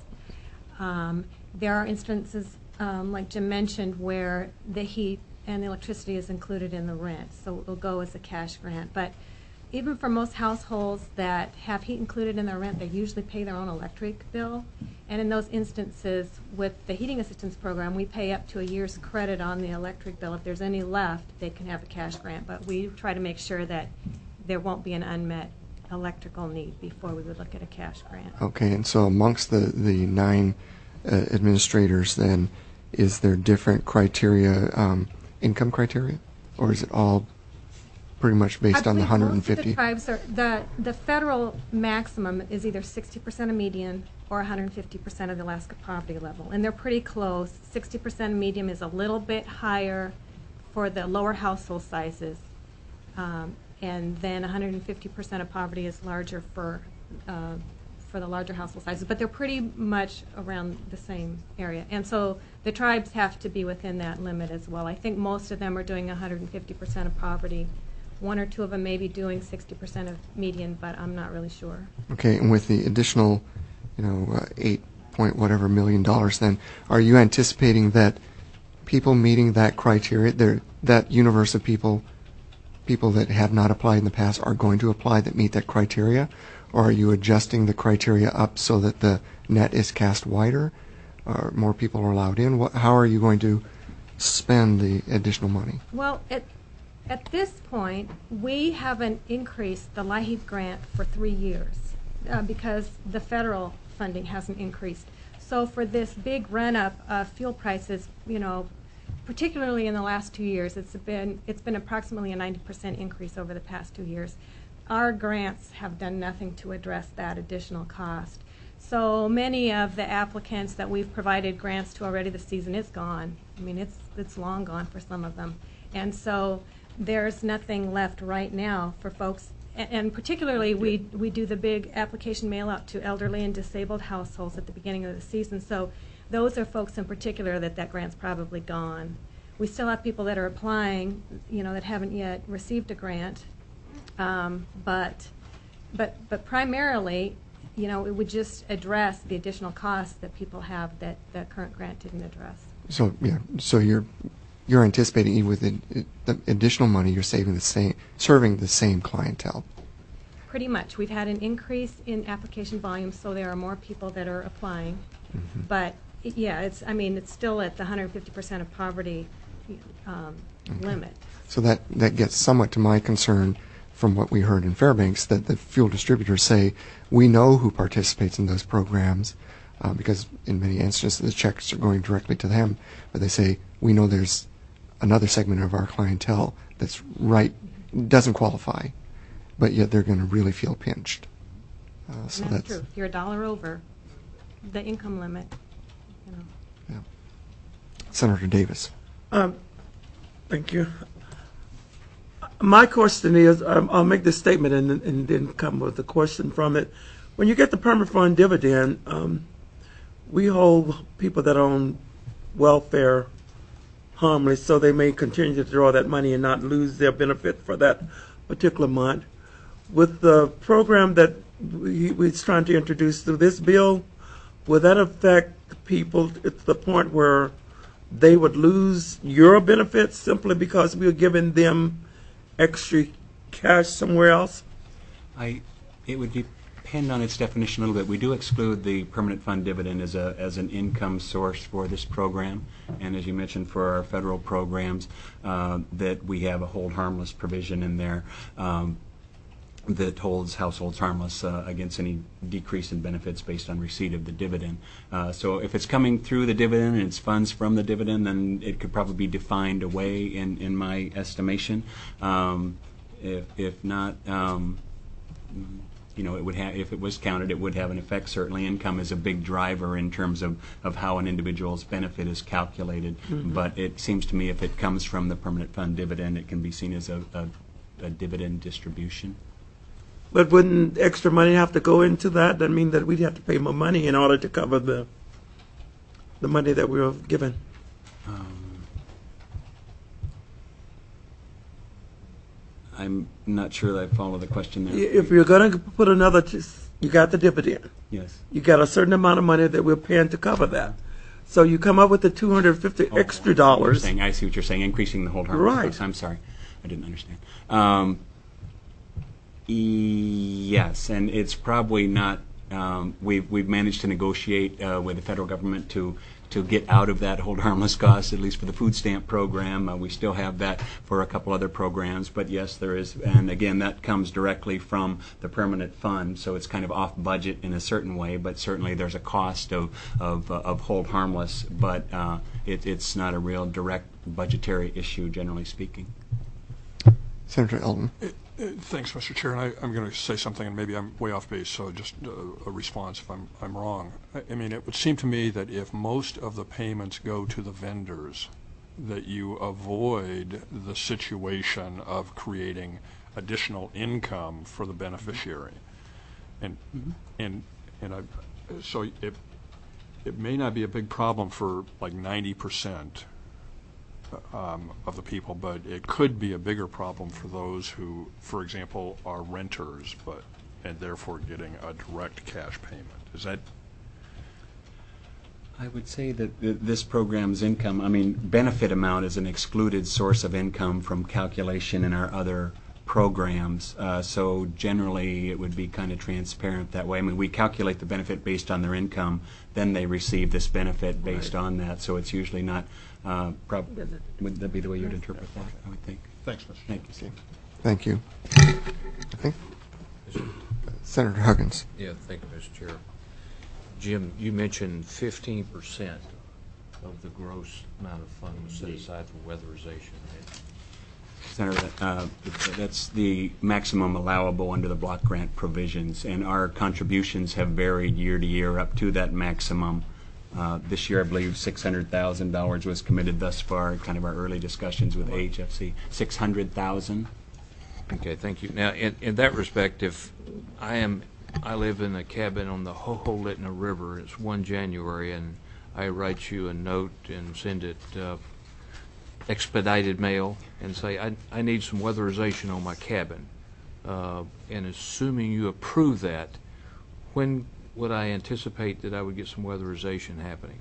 Speaker 6: Um, there are instances, um, like Jim mentioned, where the heat and the electricity is included in the rent, so it will go as a cash grant. But even for most households that have heat included in their rent, they usually pay their own electric bill. And in those instances, with the heating assistance program, we pay up to a year's credit on the electric bill. If there's any left, they can have a cash grant. But we try to make sure that there won't be an unmet electrical need before we would look at a cash grant.
Speaker 1: Okay, and so amongst the, the nine uh, administrators, then, is there different criteria, um, income criteria? Or is it all pretty much based
Speaker 6: I
Speaker 1: on the
Speaker 6: believe
Speaker 1: one hundred
Speaker 6: most of
Speaker 1: fifty?
Speaker 6: the tribes are, the, the federal maximum is either sixty percent of median or one hundred fifty percent of the Alaska poverty level. And they're pretty close. sixty percent of median is a little bit higher for the lower household sizes. Um, and then one hundred fifty percent of poverty is larger for, uh, for the larger household sizes. But they're pretty much around the same area. And so the tribes have to be within that limit as well. I think most of them are doing one hundred fifty percent of poverty. One or two of them may be doing sixty percent of median, but I'm not really sure.
Speaker 1: Okay, and with the additional, you know, uh, eight point whatever million dollars, then, are you anticipating that people meeting that criteria, there, that universe of people, people that have not applied in the past are going to apply that meet that criteria? Or are you adjusting the criteria up so that the net is cast wider? Or more people are allowed in? What, how are you going to spend the additional money?
Speaker 6: Well, at, at this point, we haven't increased the LIHEAP grant for three years uh, because the federal funding hasn't increased. So for this big run-up of fuel prices, you know, particularly in the last two years, it's been it's been approximately a ninety percent increase over the past two years. Our grants have done nothing to address that additional cost. So many of the applicants that we've provided grants to already, the season is gone. I mean, it's it's long gone for some of them. And so there's nothing left right now for folks. And, and particularly, we, we do the big application mail out to elderly and disabled households at the beginning of the season. So those are folks in particular that that grant's probably gone. We still have people that are applying, you know, that haven't yet received a grant. Um, but but, but primarily, you know, it would just address the additional costs that people have that the current grant didn't address.
Speaker 1: So, yeah, so you're, you're anticipating even with the, the additional money, you're saving the same, serving the same clientele.
Speaker 6: Pretty much. We've had an increase in application volume, so there are more people that are applying.
Speaker 1: Mm-hmm.
Speaker 6: But, it- yeah, it's, I mean, it's still at the one hundred fifty percent of poverty um,
Speaker 1: Okay.
Speaker 6: limit.
Speaker 1: So that, that gets somewhat to my concern from what we heard in Fairbanks, that the fuel distributors say, we know who participates in those programs, uh, because in many instances the checks are going directly to them, but they say, we know there's another segment of our clientele that's right, doesn't qualify, but yet they're going to really feel pinched. Uh, so
Speaker 6: And that's
Speaker 1: that's
Speaker 6: true. If you're a dollar over the income limit, you know.
Speaker 1: yeah. Senator Davis.
Speaker 8: Um, thank you. My question is, um, I'll make this statement and, then- and then come with a question from it. When you get the permanent fund dividend, um, we hold people that are on welfare harmless, so they may continue to draw that money and not lose their benefit for that particular month. With the program that we, we're trying to introduce through this bill, will that affect people to the point where they would lose your benefits simply because we are giving them extra cash somewhere else?
Speaker 5: I, it would depend on its definition a little bit. We do exclude the permanent fund dividend as a as an income source for this program, and as you mentioned, for our federal programs, uh, that we have a hold harmless provision in there um, that holds households harmless uh, against any decrease in benefits based on receipt of the dividend. Uh, so if it's coming through the dividend and it's funds from the dividend, then it could probably be defined away in, in my estimation. Um, if, if not, um, you know, it would have, if it was counted, it would have an effect. Certainly income is a big driver in terms of, of how an individual's benefit is calculated. Mm-hmm. But it seems to me if it comes from the permanent fund dividend, it can be seen as a, a, a dividend distribution.
Speaker 8: But wouldn't extra money have to go into that? That mean that we'd have to pay more money in order to cover the the money that we were given.
Speaker 5: Um, I'm not sure that I follow the question there.
Speaker 8: If you're going to put another, you got the dividend.
Speaker 5: Yes.
Speaker 8: You got a certain amount of money that we're paying to cover that. So you come up with the two hundred fifty
Speaker 5: Oh,
Speaker 8: extra
Speaker 5: I see what you're
Speaker 8: dollars.
Speaker 5: saying. I see what you're saying, increasing the hold harmless
Speaker 8: Right.
Speaker 5: cost. I'm sorry. I didn't understand. Um, yes, and it's probably not, um, we've, we've managed to negotiate uh, with the federal government to to get out of that hold harmless cost, at least for the food stamp program. Uh, we still have that for a couple other programs, but yes, there is, and again, that comes directly from the permanent fund, so it's kind of off budget in a certain way, but certainly there's a cost of of, uh, of hold harmless, but uh, it, it's not a real direct budgetary issue, generally speaking.
Speaker 1: Senator Eldon.
Speaker 4: Uh, Thanks, Mister Chair. And I, I'm going to say something, and maybe I'm way off base, so just uh, a response if I'm, I'm wrong. I, I mean, it would seem to me that if most of the payments go to the vendors, that you avoid the situation of creating additional income for the beneficiary. And, mm-hmm. and, and I, so it, it may not be a big problem for like ninety percent Um, of the people, but it could be a bigger problem for those who, for example, are renters, but and therefore getting a direct cash payment. Is that?
Speaker 5: I would say that th- this program's income, I mean, benefit amount is an excluded source of income from calculation in our other programs. Uh, so generally, it would be kind of transparent that way. I mean, we calculate the benefit based on their income, then they receive this benefit based
Speaker 8: Right.
Speaker 5: on that. So it's usually not. Uh, prob- would that be the way you'd interpret that? I would think.
Speaker 4: Thanks, Mister
Speaker 5: Thank you.
Speaker 1: Thank you. I think Senator Huggins.
Speaker 2: Yeah, thank you, Mister Chair. Jim, you mentioned fifteen percent of the gross amount of funds set aside for weatherization.
Speaker 5: Senator, uh, that's the maximum allowable under the block grant provisions, and our contributions have varied year to year up to that maximum. Uh, this year, I believe six hundred thousand dollars was committed thus far, kind of our early discussions with A H F C. six hundred thousand dollars.
Speaker 2: Okay, thank you. Now, in, in that respect, if I am, I live in a cabin on the Hoholitna River. It's one January, and I write you a note and send it uh, expedited mail and say, I, I need some weatherization on my cabin. uh, and assuming you approve that, when would I anticipate that I would get some weatherization happening?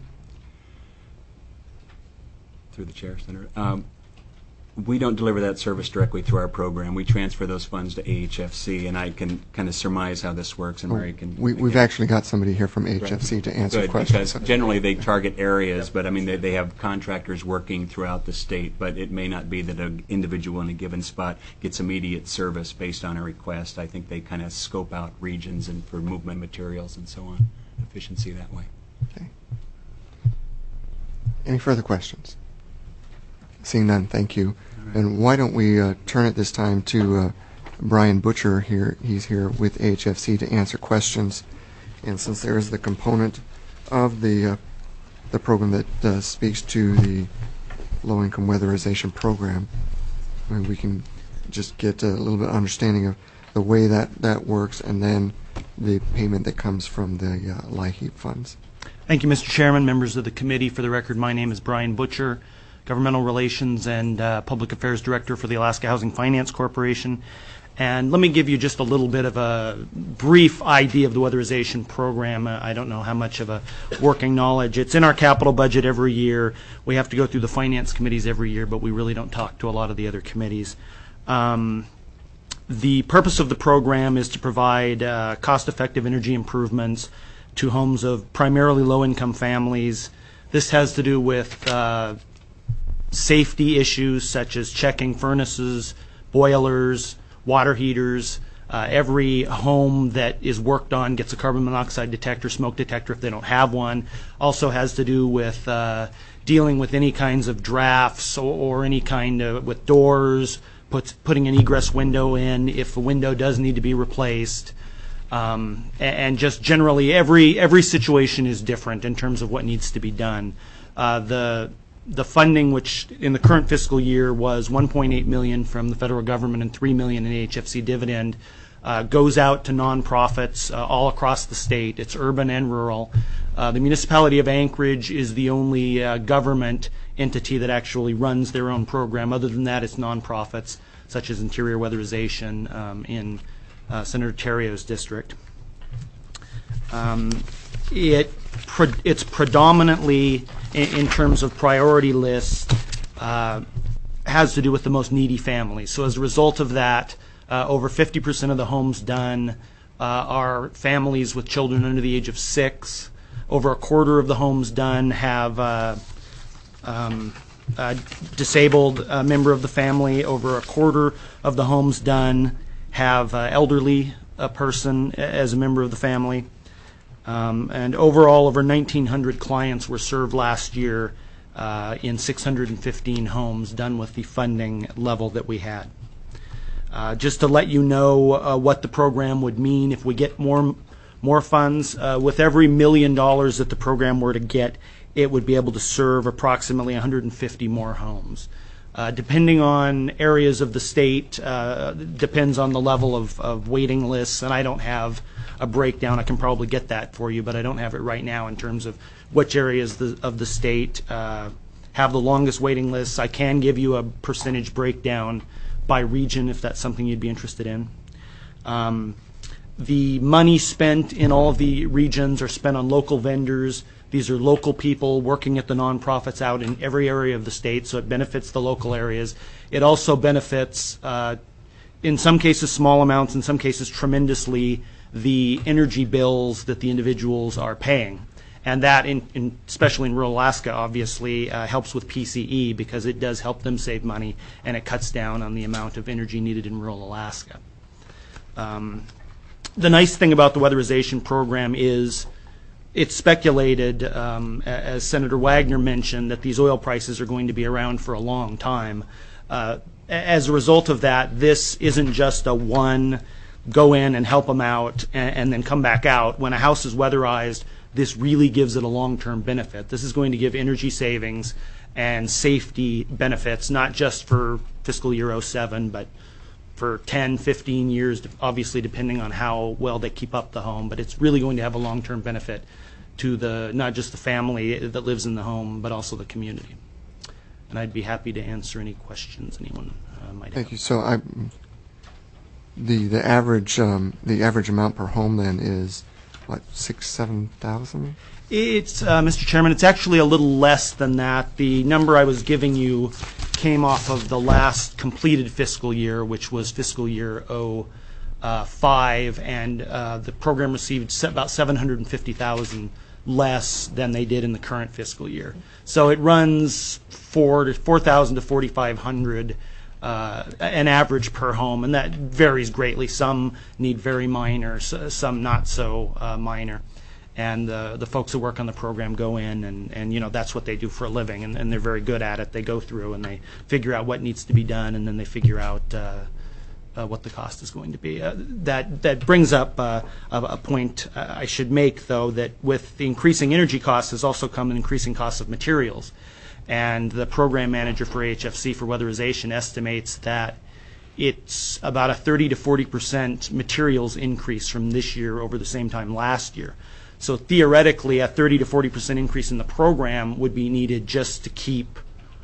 Speaker 5: Through the chair, Senator. Um, we don't deliver that service directly through our program. We transfer those funds to A H F C, and I can kind of surmise how this works, and Mary can...
Speaker 1: We, we've actually got somebody here from A H F C
Speaker 5: right.
Speaker 1: to answer
Speaker 5: Good,
Speaker 1: questions.
Speaker 5: because generally they target areas, but I mean, they, they have contractors working throughout the state, but it may not be that an individual in a given spot gets immediate service based on a request. I think they kind of scope out regions and for movement materials and so on, efficiency that way.
Speaker 1: Okay. Any further questions? Seeing none, thank you.
Speaker 5: Right.
Speaker 1: And why don't we uh, turn it this time to uh, Brian Butcher here. He's here with A H F C to answer questions. And since there is the component of the uh, the program that uh, speaks to the low-income weatherization program, I mean, we can just get a little bit of understanding of the way that, that works, and then the payment that comes from the uh, LIHEAP funds.
Speaker 9: Thank you, Mister Chairman, members of the committee. For the record, my name is Brian Butcher, Governmental Relations and uh, Public Affairs Director for the Alaska Housing Finance Corporation. And let me give you just a little bit of a brief idea of the weatherization program. Uh, I don't know how much of a working knowledge. It's in our capital budget every year. We have to go through the finance committees every year, but we really don't talk to a lot of the other committees. Um, the purpose of the program is to provide uh, cost-effective energy improvements to homes of primarily low-income families. This has to do with uh, safety issues such as checking furnaces, boilers, water heaters. Uh, every home that is worked on gets a carbon monoxide detector, smoke detector if they don't have one. Also has to do with uh, dealing with any kinds of drafts or, or any kind of, with doors, puts, putting an egress window in if a window does need to be replaced. Um, and just generally every, every situation is different in terms of what needs to be done. Uh, the The funding, which in the current fiscal year was one point eight million dollars from the federal government and three million dollars in A H F C dividend, uh, goes out to nonprofits uh, all across the state. It's urban and rural. Uh, the municipality of Anchorage is the only uh, government entity that actually runs their own program. Other than that, it's nonprofits such as Interior Weatherization um, in uh, Senator Terrio's district. Um, it pre- it's predominantly in, in terms of priority list uh, has to do with the most needy families. So as a result of that, uh, over fifty percent of the homes done uh, are families with children under the age of six. Over a quarter of the homes done have uh, um, a disabled uh, member of the family. Over a quarter of the homes done have uh, elderly a person as a member of the family. Um, and overall, over nineteen hundred clients were served last year uh, in six hundred fifteen homes done with the funding level that we had. Uh, just to let you know uh, what the program would mean if we get more more funds, uh, with every million dollars that the program were to get, it would be able to serve approximately one hundred fifty more homes. Uh, depending on areas of the state, uh, depends on the level of, of waiting lists, and I don't have a breakdown. I can probably get that for you, but I don't have it right now in terms of which areas the, of the state uh, have the longest waiting lists. I can give you a percentage breakdown by region if that's something you'd be interested in. Um, the money spent in all of the regions are spent on local vendors. These are local people working at the nonprofits out in every area of the state, so it benefits the local areas. It also benefits, uh, in some cases small amounts, in some cases tremendously, the energy bills that the individuals are paying. And that, in, in, especially in rural Alaska, obviously uh, helps with P C E because it does help them save money and it cuts down on the amount of energy needed in rural Alaska. Um, the nice thing about the weatherization program is it's speculated, um, as Senator Wagner mentioned, that these oil prices are going to be around for a long time. Uh, as a result of that, this isn't just a one go in and help them out and, and then come back out. When a house is weatherized, this really gives it a long-term benefit. This is going to give energy savings and safety benefits, not just for fiscal year oh seven, but for ten, fifteen years, obviously depending on how well they keep up the home. But it's really going to have a long-term benefit to the not just the family that lives in the home, but also the community. And I'd be happy to answer any questions anyone uh, might have.
Speaker 1: Thank you. So I, the the average um, the average amount per home then is what, six seven thousand?
Speaker 9: It's, uh, Mister Chairman, it's actually a little less than that. The number I was giving you came off of the last completed fiscal year, which was fiscal year oh five, and uh, the program received se- about seven hundred fifty thousand less than they did in the current fiscal year. So it runs four to four thousand to forty-five hundred. Uh, an average per home, and that varies greatly. Some need very minor, s- some not so uh, minor. And uh, the folks who work on the program go in, and, and you know that's what they do for a living, and, and they're very good at it. They go through and they figure out what needs to be done, and then they figure out uh, uh, what the cost is going to be. Uh, that that brings up uh, a, a point uh, I should make, though, that with the increasing energy costs has also come an increasing cost of materials. And the program manager for A H F C for weatherization estimates that it's about a thirty to forty percent materials increase from this year over the same time last year. So theoretically, a thirty to forty percent increase in the program would be needed just to keep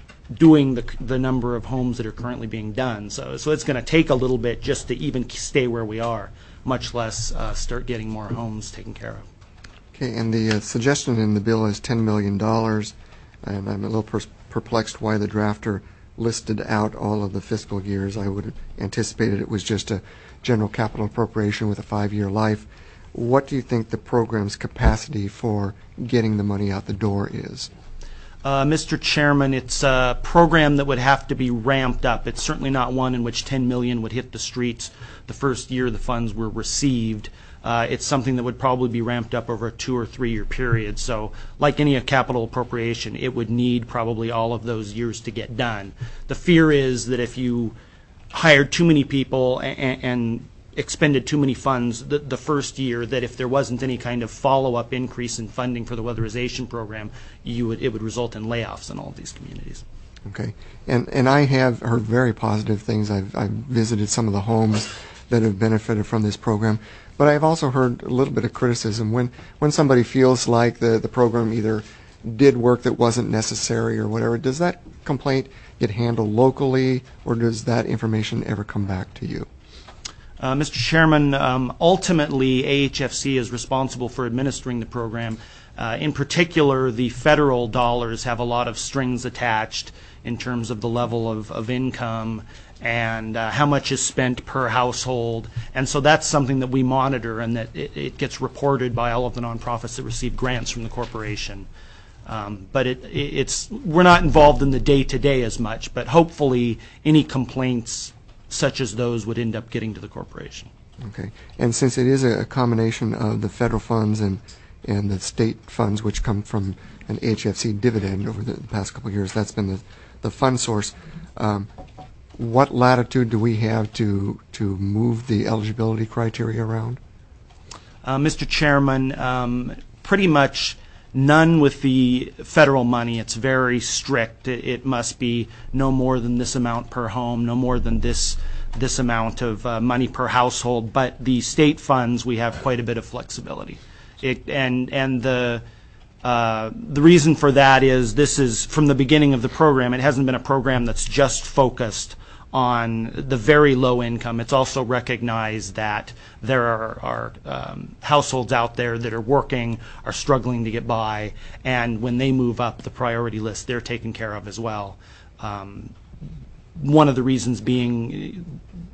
Speaker 9: doing the the number of homes that are currently being done. So, so it's going to take a little bit just to even stay where we are, much less uh, start getting more homes taken care of.
Speaker 1: Okay, and the uh, suggestion in the bill is ten million dollars. And I'm a little per- perplexed why the drafter listed out all of the fiscal years. I would have anticipated it was just a general capital appropriation with a five-year life. What do you think the program's capacity for getting the money out the door is?
Speaker 9: Uh, Mister Chairman, it's a program that would have to be ramped up. It's certainly not one in which ten million dollars would hit the streets the first year the funds were received. Uh, it's something that would probably be ramped up over a two or three year period. So like any capital appropriation, it would need probably all of those years to get done. The fear is that if you hired too many people and, and expended too many funds the, the first year, that if there wasn't any kind of follow-up increase in funding for the weatherization program, you would, it would result in layoffs in all of these communities.
Speaker 1: Okay. And and I have heard very positive things. I've, I've visited some of the homes that have benefited from this program. But I've also heard a little bit of criticism when, when somebody feels like the, the program either did work that wasn't necessary or whatever. Does that complaint get handled locally, or does that information ever come back to you?
Speaker 9: Uh, Mister Chairman, um, ultimately A H F C is responsible for administering the program. Uh, in particular, the federal dollars have a lot of strings attached in terms of the level of, of income and uh, how much is spent per household. And so that's something that we monitor, and that it, it gets reported by all of the nonprofits that receive grants from the corporation. Um, but it, it, it's we're not involved in the day-to-day as much, but hopefully any complaints such as those would end up getting to the corporation.
Speaker 1: Okay. And since it is a, a combination of the federal funds and, and the state funds, which come from an A H F C dividend over the, the past couple of years, that's been the, the fund source. Um, What latitude do we have to to move the eligibility criteria around?
Speaker 9: Uh, Mister Chairman, um, pretty much none with the federal money. It's very strict. It, it must be no more than this amount per home, no more than this this amount of uh, money per household. But the state funds, we have quite a bit of flexibility. It, and and the Uh, the reason for that is this is from the beginning of the program. It hasn't been a program that's just focused on the very low income. It's also recognized that there are, are um, households out there that are working, are struggling to get by, and when they move up the priority list, they're taken care of as well. Um, one of the reasons being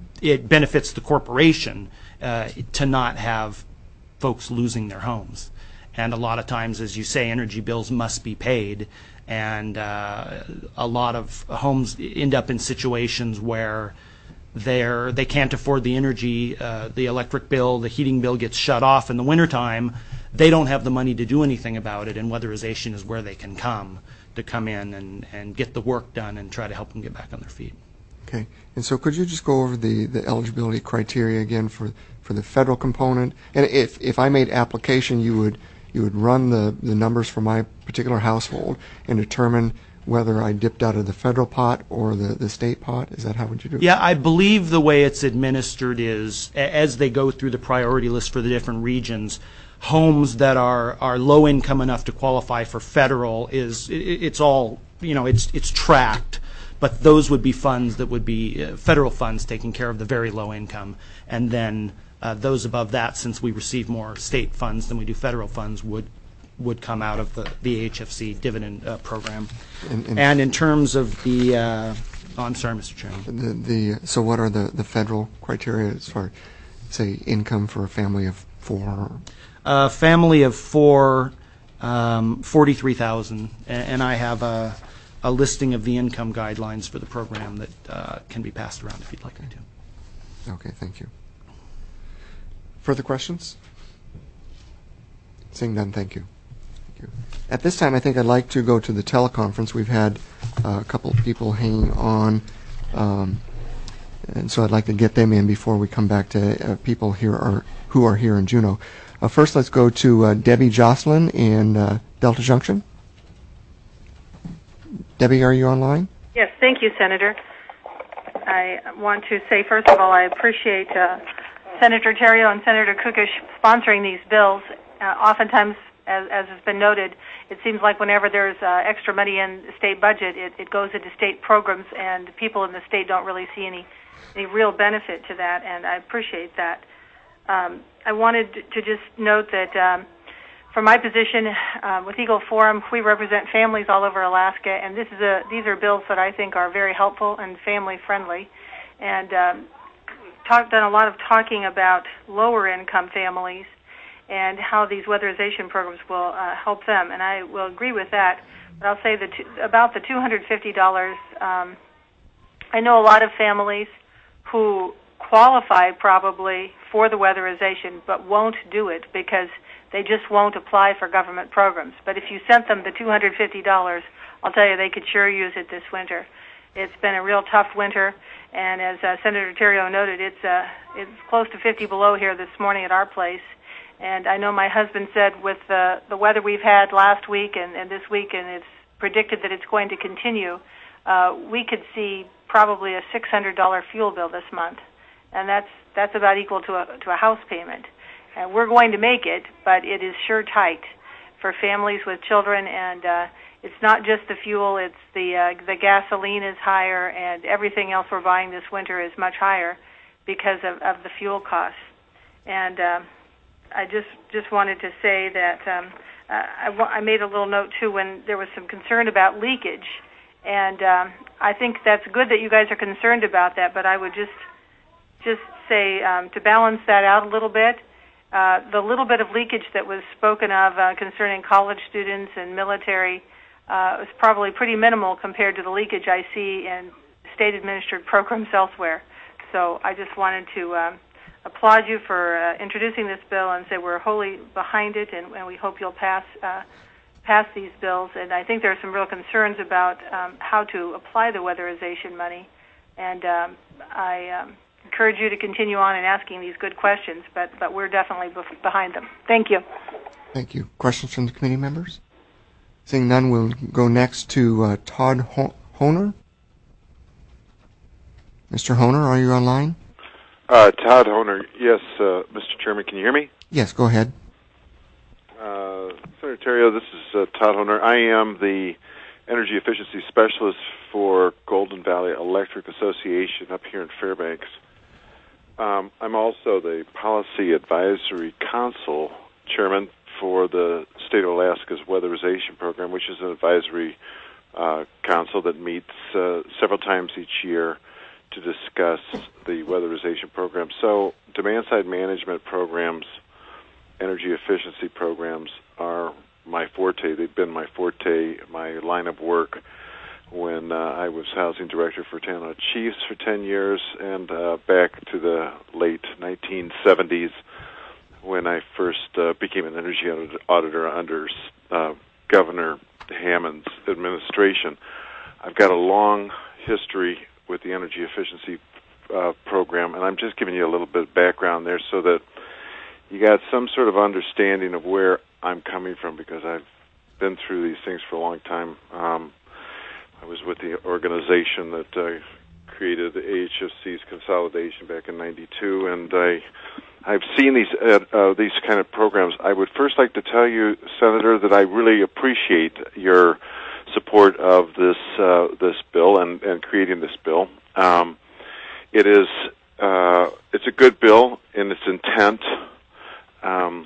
Speaker 9: it benefits the corporation uh, to not have folks losing their homes. And a lot of times, as you say, energy bills must be paid, and uh, a lot of homes end up in situations where they're, they can't afford the energy, uh, the electric bill, the heating bill gets shut off in the wintertime. They don't have the money to do anything about it, and weatherization is where they can come to come in and, and get the work done and try to help them get back on their feet.
Speaker 1: Okay. And so could you just go over the, the eligibility criteria again for, for the federal component? And if, if I made application, you would you would run the, the numbers for my particular household and determine whether I dipped out of the federal pot or the, the state pot? Is that how would you do it?
Speaker 9: Yeah, I believe the way it's administered is, as they go through the priority list for the different regions, homes that are, are low income enough to qualify for federal is, it, it's all, you know, it's it's tracked but those would be funds that would be uh, federal funds taking care of the very low income, and then uh, those above that, since we receive more state funds than we do federal funds, would would come out of the, the A H F C dividend uh, program.
Speaker 1: And, and,
Speaker 9: and in terms of the, uh, oh, I'm sorry, Mister Chairman.
Speaker 1: The, the so what are the, the federal criteria as far, say, income for a family of four?
Speaker 9: A family of four, um, forty-three thousand, and, and I have a, a listing of the income guidelines for the program that uh, can be passed around if you'd like me to.
Speaker 1: Okay, thank you. Further questions? Seeing none, thank you. Thank you. At this time, I think I'd like to go to the teleconference. We've had uh, a couple of people hanging on, um, and so I'd like to get them in before we come back to uh, people here are, who are here in Juneau. Uh, first, let's go to uh, Debbie Jocelyn in uh, Delta Junction. Debbie, are you online?
Speaker 10: Yes, thank you, Senator. I want to say, first of all, I appreciate uh, Senator Terrio and Senator Kukish sponsoring these bills. Uh, oftentimes, as, as has been noted, it seems like whenever there's uh, extra money in the state budget, it, it goes into state programs, and people in the state don't really see any, any real benefit to that, and I appreciate that. Um, I wanted to just note that um, from my position uh, with Eagle Forum, we represent families all over Alaska, and this is a, these are bills that I think are very helpful and family-friendly. And um, talk, done a lot of talking about lower-income families and how these weatherization programs will uh, help them, and I will agree with that. But I'll say that about the two hundred fifty dollars, um, I know a lot of families who qualify probably for the weatherization but won't do it because they just won't apply for government programs. But if you sent them the two hundred fifty dollars, I'll tell you they could sure use it this winter. It's been a real tough winter, and as uh, Senator Terrio noted, it's uh, it's close to fifty below here this morning at our place. And I know my husband said with the, the weather we've had last week and, and this week, and it's predicted that it's going to continue, uh, we could see probably a six hundred dollars fuel bill this month. And that's that's about equal to a, to a house payment. And we're going to make it, but it is sure tight for families with children, and uh, it's not just the fuel, it's the, uh, the gasoline is higher, and everything else we're buying this winter is much higher because of, of the fuel costs. And uh, I just just wanted to say that um, uh, I, w- I made a little note, too, when there was some concern about leakage. And um, I think that's good that you guys are concerned about that, but I would just just say um, to balance that out a little bit, uh, the little bit of leakage that was spoken of uh, concerning college students and military uh, was probably pretty minimal compared to the leakage I see in state-administered programs elsewhere. So I just wanted to um, applaud you for uh, introducing this bill and say we're wholly behind it, and, and we hope you'll pass uh, pass these bills. And I think there are some real concerns about um, how to apply the weatherization money, and um, I um, encourage you to continue on in asking these good questions, but, but we're definitely bef- behind them. Thank you.
Speaker 1: Thank you. Questions from the committee members? Seeing none, we'll go next to uh, Todd Ho- Honer. Mister Honer, are you online?
Speaker 11: Uh, Todd Honer, yes, uh, Mister Chairman, can you hear me?
Speaker 1: Yes, go ahead.
Speaker 11: Uh, Senator Terrio, this is uh, Todd Honer. I am the Energy Efficiency Specialist for Golden Valley Electric Association up here in Fairbanks. Um, I'm also the Policy Advisory Council Chairman for the State of Alaska's Weatherization Program, which is an advisory uh, council that meets uh, several times each year to discuss the weatherization program. So demand-side management programs, energy efficiency programs are my forte. They've been my forte, my line of work when uh, I was housing director for Tanana Chiefs for ten years, and uh, back to the late nineteen seventies when I first uh, became an energy auditor under uh, Governor Hammond's administration. I've got a long history with the energy efficiency uh, program, and I'm just giving you a little bit of background there so that you got some sort of understanding of where I'm coming from, because I've been through these things for a long time. Um, I was with the organization that uh, created the A H F C's consolidation back in ninety-two, and I, I've seen these uh, uh, these kind of programs. I would first like to tell you, Senator, that I really appreciate your support of this uh, this bill and, and creating this bill. Um, it is uh, it's a good bill in its intent. Um,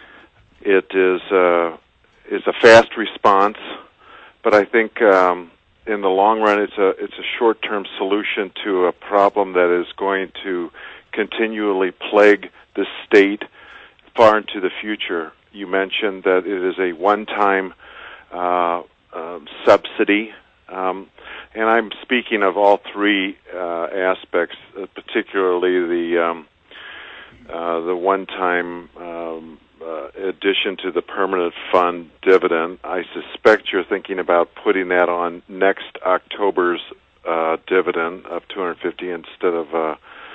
Speaker 11: it is uh, is a fast response, but I think um, in the long run, it's a it's a short-term solution to a problem that is going to continually plague the state far into the future. You mentioned that it is a one-time uh, uh, subsidy, um, and I'm speaking of all three uh, aspects, uh, particularly the um, uh, the one-time um, uh, addition to the permanent fund dividend. I suspect you're thinking about putting that on next October's uh, dividend of two hundred fifty instead of uh,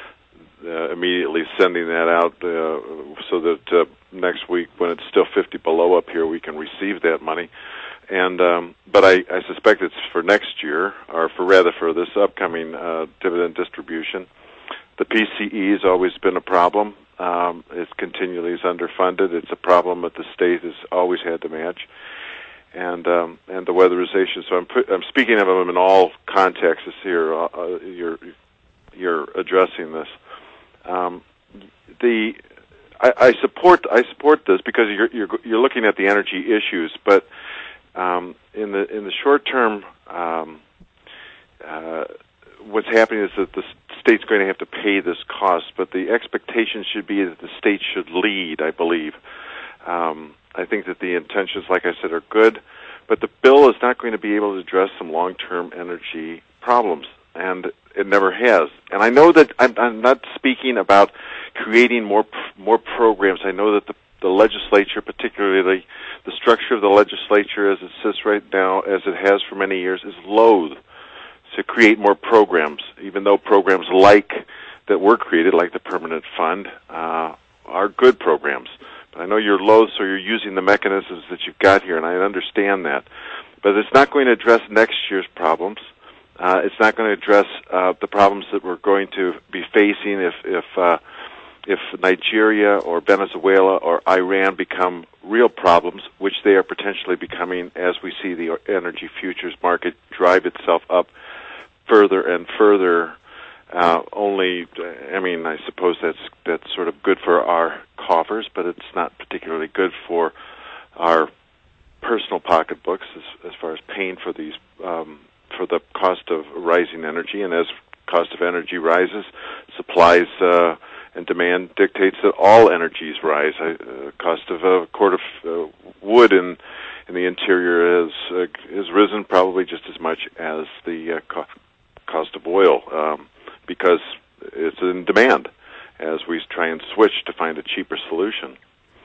Speaker 11: uh, immediately sending that out, uh, so that uh, next week, when it's still fifty below up here, we can receive that money. And um, but I, I suspect it's for next year, or for rather for this upcoming uh, dividend distribution. The P C E has always been a problem. Um, it continually is underfunded. It's a problem that the state has always had to match, and um, and the weatherization. So I'm put, I'm speaking of them in all contexts here. Uh, you're you're addressing this. Um, the I, I support I support this because you're you're you're looking at the energy issues, but um, in the in the short term, um, uh, what's happening is that the state's going to have to pay this cost, but the expectation should be that the state should lead, I believe. Um, I think that the intentions, like I said, are good, but the bill is not going to be able to address some long-term energy problems, and it never has. And I know that I'm, I'm not speaking about creating more more programs. I know that the, the legislature, particularly the structure of the legislature as it sits right now, as it has for many years, is loath to create more programs, even though programs like that were created, like the permanent fund, uh, are good programs. But I know you're loath, so you're using the mechanisms that you've got here, and I understand that. But it's not going to address next year's problems. Uh, it's not going to address uh, the problems that we're going to be facing if if uh, if Nigeria or Venezuela or Iran become real problems, which they are potentially becoming as we see the energy futures market drive itself up further and further. Uh, only, I mean, I suppose that's that's sort of good for our coffers, but it's not particularly good for our personal pocketbooks as, as far as paying for these um, for the cost of rising energy. And as cost of energy rises, supplies uh, and demand dictates that all energies rise. I, uh, cost of a quart of uh, wood in in the interior has uh, has risen probably just as much as the uh, co- cost of oil, um, because it's in demand as we try and switch to find a cheaper solution.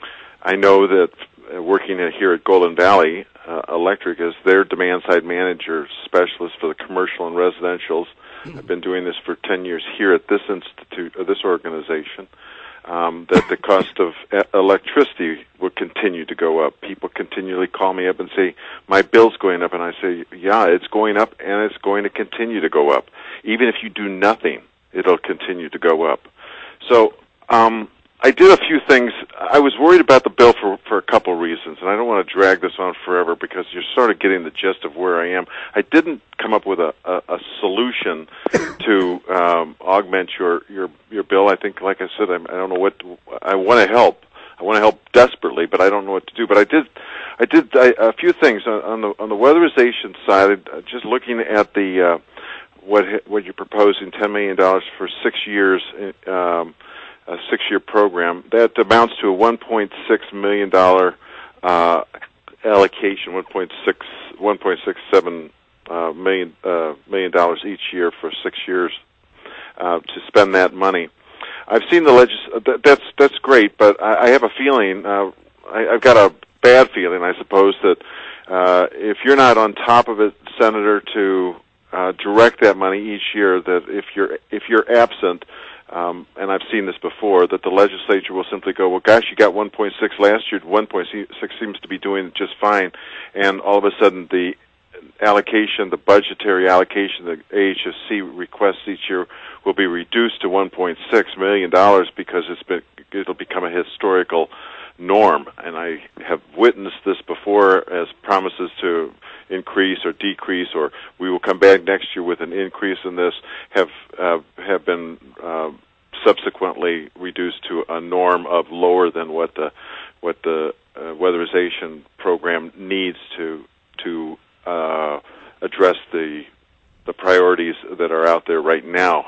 Speaker 11: I know that uh, working here at Golden Valley uh, Electric as their demand-side manager specialist for the commercial and residentials, I've been doing this for ten years here at this institute, or this organization, um, that the cost of electricity will continue to go up. People continually call me up and say, my bill's going up, and I say, yeah, it's going up, and it's going to continue to go up. Even if you do nothing, it'll continue to go up. So um, I did a few things. I was worried about the bill for, for a couple of reasons, and I don't want to drag this on forever because you're sort of getting the gist of where I am. I didn't come up with a, a, a solution to um, augment your, your, your bill. I think, like I said, I, I don't know what to, I want to help. I want to help desperately, but I don't know what to do. But I did, I did I, a few things on, on the on the weatherization side. Uh, just looking at the uh, what what you're proposing, ten million dollars for six years. Um, a six-year program, that amounts to a one point six million dollars uh, allocation, one point six, one point six seven uh, million, uh, million dollars each year for six years uh, to spend that money. I've seen the legis- that, that's that's great, but I, I have a feeling, uh, I, I've got a bad feeling, I suppose, that uh, if you're not on top of it, Senator, to uh, direct that money each year, that if you're if you're absent, Um, and I've seen this before, that the legislature will simply go, well, gosh, you got one point six last year, one point six seems to be doing just fine, and all of a sudden the allocation, the budgetary allocation that A H S C requests each year will be reduced to one point six million dollars because it's been, it'll become a historical norm. And I have witnessed this before as promises to increase or decrease, or we will come back next year with an increase in this, have uh, have been uh, subsequently reduced to a norm of lower than what the what the uh, weatherization program needs to to uh, address the the priorities that are out there right now.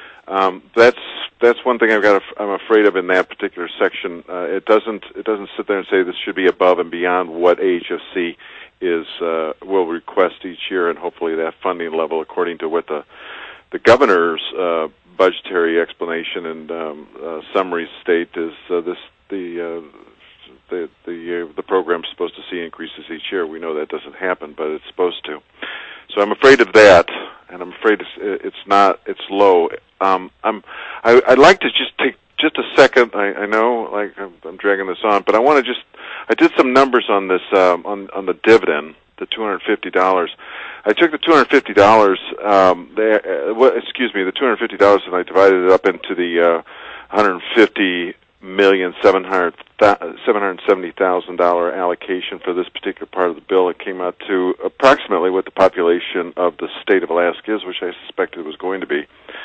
Speaker 11: Um, that's that's one thing I've got. I'm afraid of in that particular section. Uh, it doesn't it doesn't sit there and say this should be above and beyond what A H S C is uh, will request each year, and hopefully that funding level, according to what the the governor's uh, budgetary explanation and um, uh, summary state, is uh, this the uh, the the uh, the program's supposed to see increases each year. We know that doesn't happen, but it's supposed to. So I'm afraid of that, and I'm afraid it's it's not it's low. Um, I'm I, I'd like to just take just a second. I, I know, like I'm, I'm dragging this on, but I want to just I did some numbers on this um, on on the dividend, the two hundred fifty dollars. I took the two hundred fifty dollars. Um, there, uh, well, excuse me, the two hundred fifty dollars, and I divided it up into the uh, one hundred fifty million seven hundred seven hundred seventy thousand dollar allocation for this particular part of the bill. It came out to approximately what the population of the state of Alaska is, which I suspected it was going to be.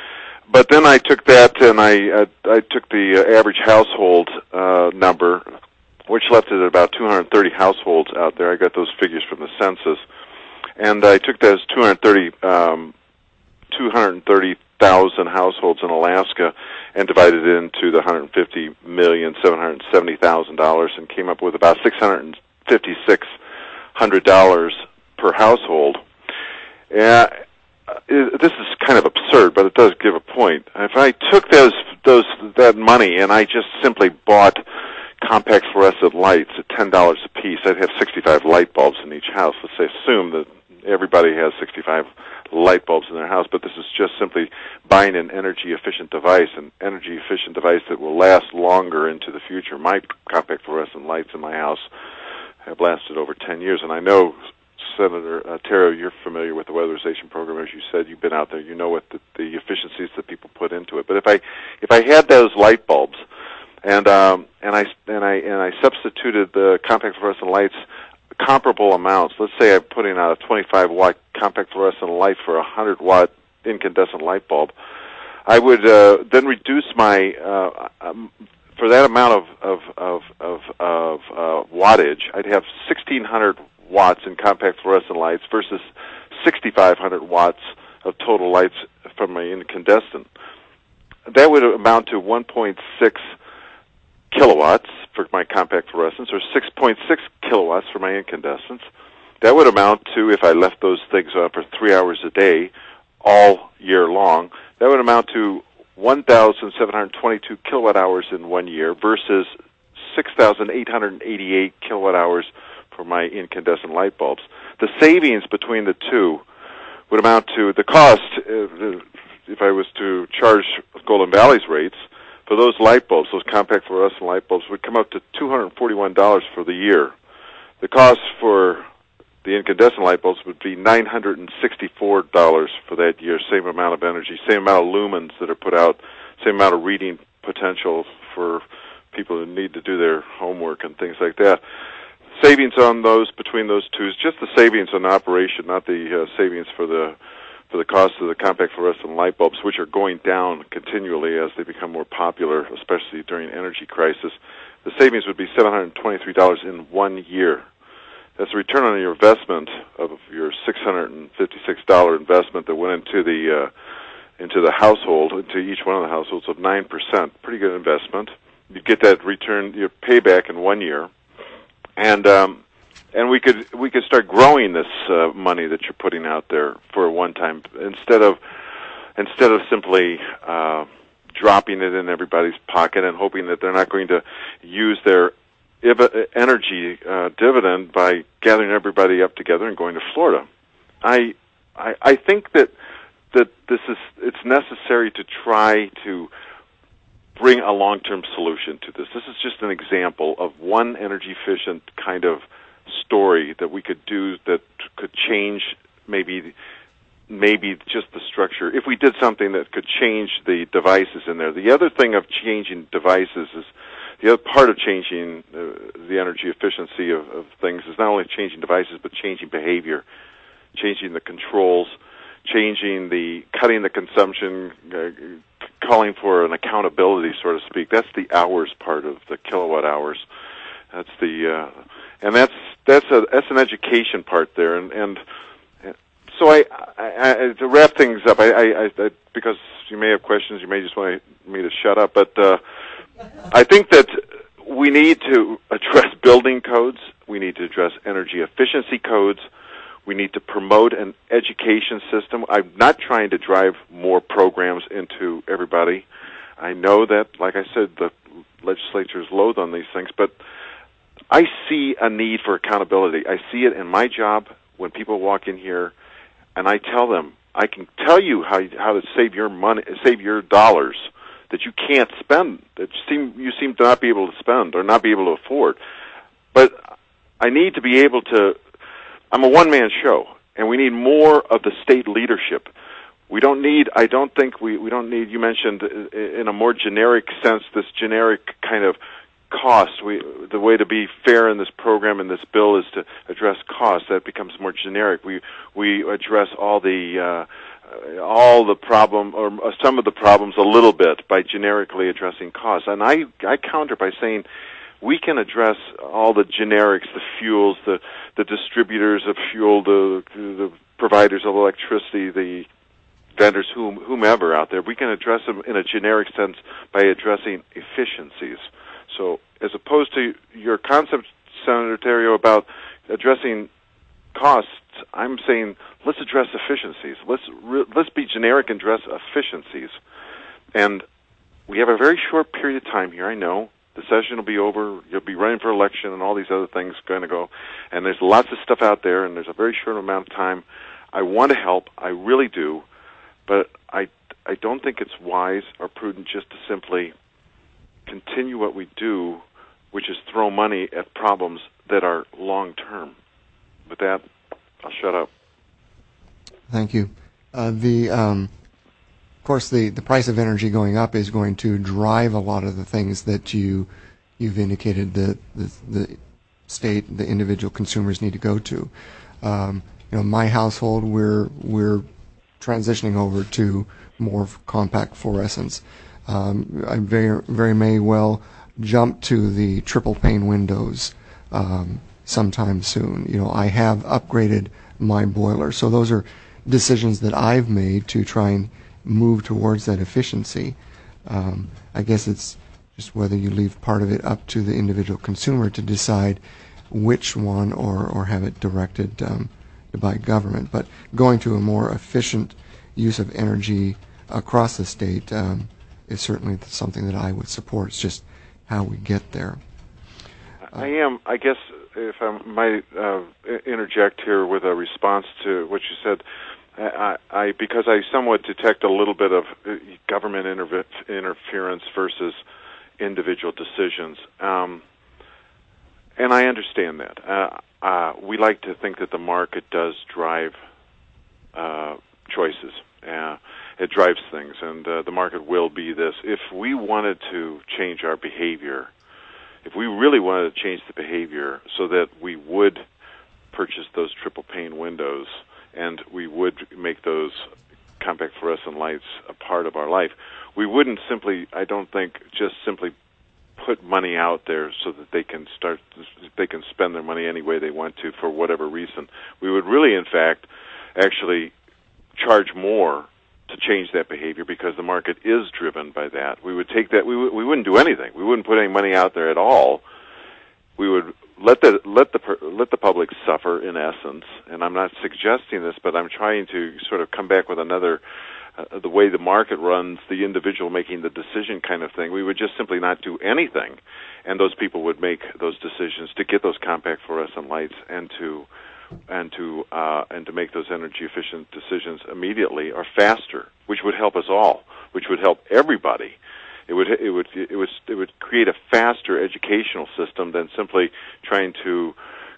Speaker 11: But then I took that and I uh, I took the uh, average household uh, number, which left it at about two hundred thirty households out there. I got those figures from the census, and I took those two hundred thirty um, two hundred thirty thousand households in Alaska and divided it into the one hundred fifty million seven hundred seventy thousand dollars, and came up with about six hundred fifty-six hundred dollars per household. Yeah. It, this is kind of absurd, but it does give a point. If I took those those that money and I just simply bought compact fluorescent lights at ten dollars a piece, I'd have sixty-five light bulbs in each house. Let's say assume that everybody has sixty-five light bulbs in their house, but this is just simply buying an energy-efficient device, an energy-efficient device that will last longer into the future. My compact fluorescent lights in my house have lasted over ten years, and I know, Senator uh, Terrio, you're familiar with the weatherization program. As you said, you've been out there. You know what the, the efficiencies that people put into it. But if I if I had those light bulbs, and um, and I and I and I substituted the compact fluorescent lights comparable amounts. Let's say I'm putting out a twenty-five watt compact fluorescent light for a one hundred watt incandescent light bulb. I would uh, then reduce my uh, um, for that amount of of of of, of uh, wattage. I'd have sixteen hundred watts in compact fluorescent lights versus sixty-five hundred watts of total lights from my incandescent. That would amount to one point six kilowatts for my compact fluorescents, or six point six kilowatts for my incandescents. That would amount to, if I left those things on for three hours a day all year long, that would amount to one thousand seven hundred twenty-two kilowatt hours in one year versus six thousand eight hundred eighty-eight kilowatt hours for my incandescent light bulbs. The savings between the two would amount to the cost, if I was to charge Golden Valley's rates, for those light bulbs, those compact fluorescent light bulbs, would come up to two hundred forty-one dollars for the year. The cost for the incandescent light bulbs would be nine hundred sixty-four dollars for that year, same amount of energy, same amount of lumens that are put out, same amount of reading potential for people who need to do their homework and things like that. Savings on those, between those two, is just the savings on operation, not the uh, savings for the for the cost of the compact fluorescent light bulbs, which are going down continually as they become more popular, especially during energy crisis. The savings would be seven hundred twenty-three dollars in one year. That's a return on your investment of your six hundred fifty-six dollars investment that went into the uh, into the household, into each one of the households, of nine percent. Pretty good investment. You get that return, your payback in one year. And um, and we could we could start growing this uh, money that you're putting out there for a one time, instead of instead of simply uh, dropping it in everybody's pocket and hoping that they're not going to use their energy uh, dividend by gathering everybody up together and going to Florida. I I, I think that that this is it's necessary to try to bring a long-term solution to this. This is just an example of one energy-efficient kind of story that we could do that could change maybe maybe just the structure. If we did something that could change the devices in there. The other thing of changing devices is, the other part of changing uh, the energy efficiency of, of things is not only changing devices, but changing behavior, changing the controls, changing the, cutting the consumption, uh, calling for an accountability, so to speak. That's the hours part of the kilowatt hours. That's the, uh, and that's, that's a, that's an education part there. And, and so I, I, I, to wrap things up, I, I, I, because you may have questions, you may just want me to shut up, but, uh, I think that we need to address building codes. We need to address energy efficiency codes. We need to promote an education system. I'm not trying to drive more programs into everybody. I know that, like I said, the legislature is loath on these things, but I see a need for accountability. I see it in my job when people walk in here, and I tell them, I can tell you how how to save your money, save your dollars that you can't spend, that you seem you seem to not be able to spend or not be able to afford. But I need to be able to. I'm a one-man show, and we need more of the state leadership. We don't need. I don't think we we don't need. You mentioned in a more generic sense this generic kind of cost. We the way to be fair in this program and this bill is to address cost. That becomes more generic. We we address all the. Uh, all the problem, or some of the problems a little bit by generically addressing costs. And I, I counter by saying we can address all the generics, the fuels, the, the distributors of fuel, the, the providers of electricity, the vendors, whom, whomever out there. We can address them in a generic sense by addressing efficiencies. So as opposed to your concept, Senator Terrio, about addressing costs, I'm saying let's address efficiencies. Let's re- let's be generic and address efficiencies. And we have a very short period of time here. I know the session will be over. You'll be running for election, and all these other things going to go. And there's lots of stuff out there, and there's a very short amount of time. I want to help. I really do, but I I don't think it's wise or prudent just to simply continue what we do, which is throw money at problems that are long term. With that, I'll shut up.
Speaker 1: Thank you. Uh, the, um, of course, the, the price of energy going up is going to drive a lot of the things that you you've indicated that the, the state, the individual consumers need to go to. Um, you know, my household, we're we're transitioning over to more compact fluorescents. Um, I very very may well jump to the triple pane windows. Um, sometime soon. You know, I have upgraded my boiler. So those are decisions that I've made to try and move towards that efficiency. Um, I guess it's just whether you leave part of it up to the individual consumer to decide which one or, or have it directed um, by government. But going to a more efficient use of energy across the state um, is certainly something that I would support. It's just how we get there.
Speaker 11: Uh, I am, I guess, if I might uh, interject here with a response to what you said, I, I because I somewhat detect a little bit of government interve- interference versus individual decisions, um, and I understand that. Uh, uh, we like to think that the market does drive uh, choices. Uh, it drives things, and uh, the market will be this. If we wanted to change our behavior, if we really wanted to change the behavior so that we would purchase those triple pane windows and we would make those compact fluorescent lights a part of our life, we wouldn't simply, I don't think, just simply put money out there so that they can start, they can spend their money any way they want to for whatever reason. We would really, in fact, actually charge more to change that behavior because the market is driven by that. We would take that. We w- we wouldn't do anything. We wouldn't put any money out there at all. We would let the let the let the public suffer in essence. And I'm not suggesting this, but I'm trying to sort of come back with another uh, the way the market runs, the individual making the decision kind of thing. We would just simply not do anything, and those people would make those decisions to get those compact fluorescent lights and to. and to uh, and to make those energy efficient decisions immediately or faster, which would help us all, which would help everybody. It would it would it would it would create a faster educational system than simply trying to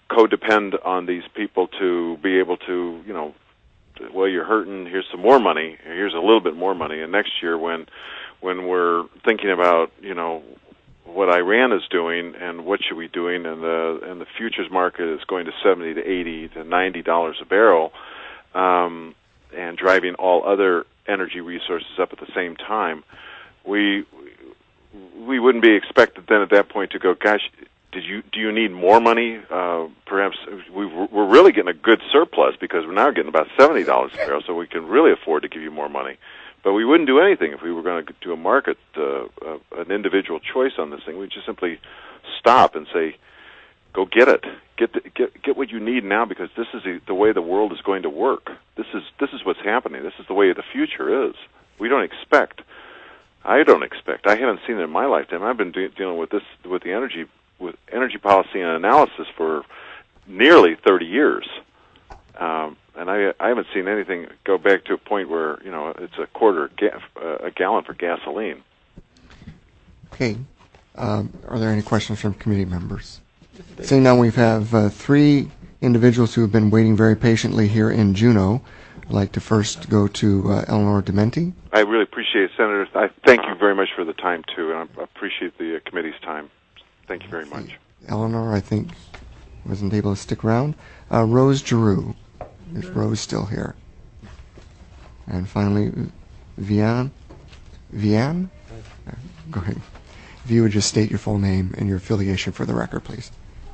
Speaker 11: codepend on these people to be able to, you know, well, you're hurting, here's some more money, here's a little bit more money. And next year when when we're thinking about, you know, what Iran is doing and what should we doing, and the and the futures market is going to seventy to eighty to ninety dollars a barrel, um, and driving all other energy resources up at the same time, we we wouldn't be expected then at that point to go, gosh, did you do you need more money? Uh, perhaps we we're really getting a good surplus because we're now getting about seventy dollars a barrel, so we can really afford to give you more money. But we wouldn't do anything if we were going to do a market, uh, uh, an individual choice on this thing. We'd just simply stop and say, go get it. Get the, get get what you need now, because this is the, the way the world is going to work. This is this is what's happening. This is the way the future is. We don't expect. I don't expect. I haven't seen it in my lifetime. I've been de- dealing with this with the energy with energy policy and analysis for nearly thirty years. Um, and I, I haven't seen anything go back to a point where, you know, it's a quarter ga- uh, a gallon for gasoline.
Speaker 1: Okay. Um, are there any questions from committee members? Seeing now we have uh, three individuals who have been waiting very patiently here in Juneau. I'd like to first go to uh, Eleanor Dementi.
Speaker 11: I really appreciate it, Senator. I thank you very much for the time, too, and I appreciate the uh, committee's time. Thank you very much.
Speaker 1: Eleanor, I think, wasn't able to stick around. Uh, Rose Giroux. Is Rose still here? And finally, Vian. Vian? Uh, go ahead. If you would just state your full name and your affiliation for the record, please.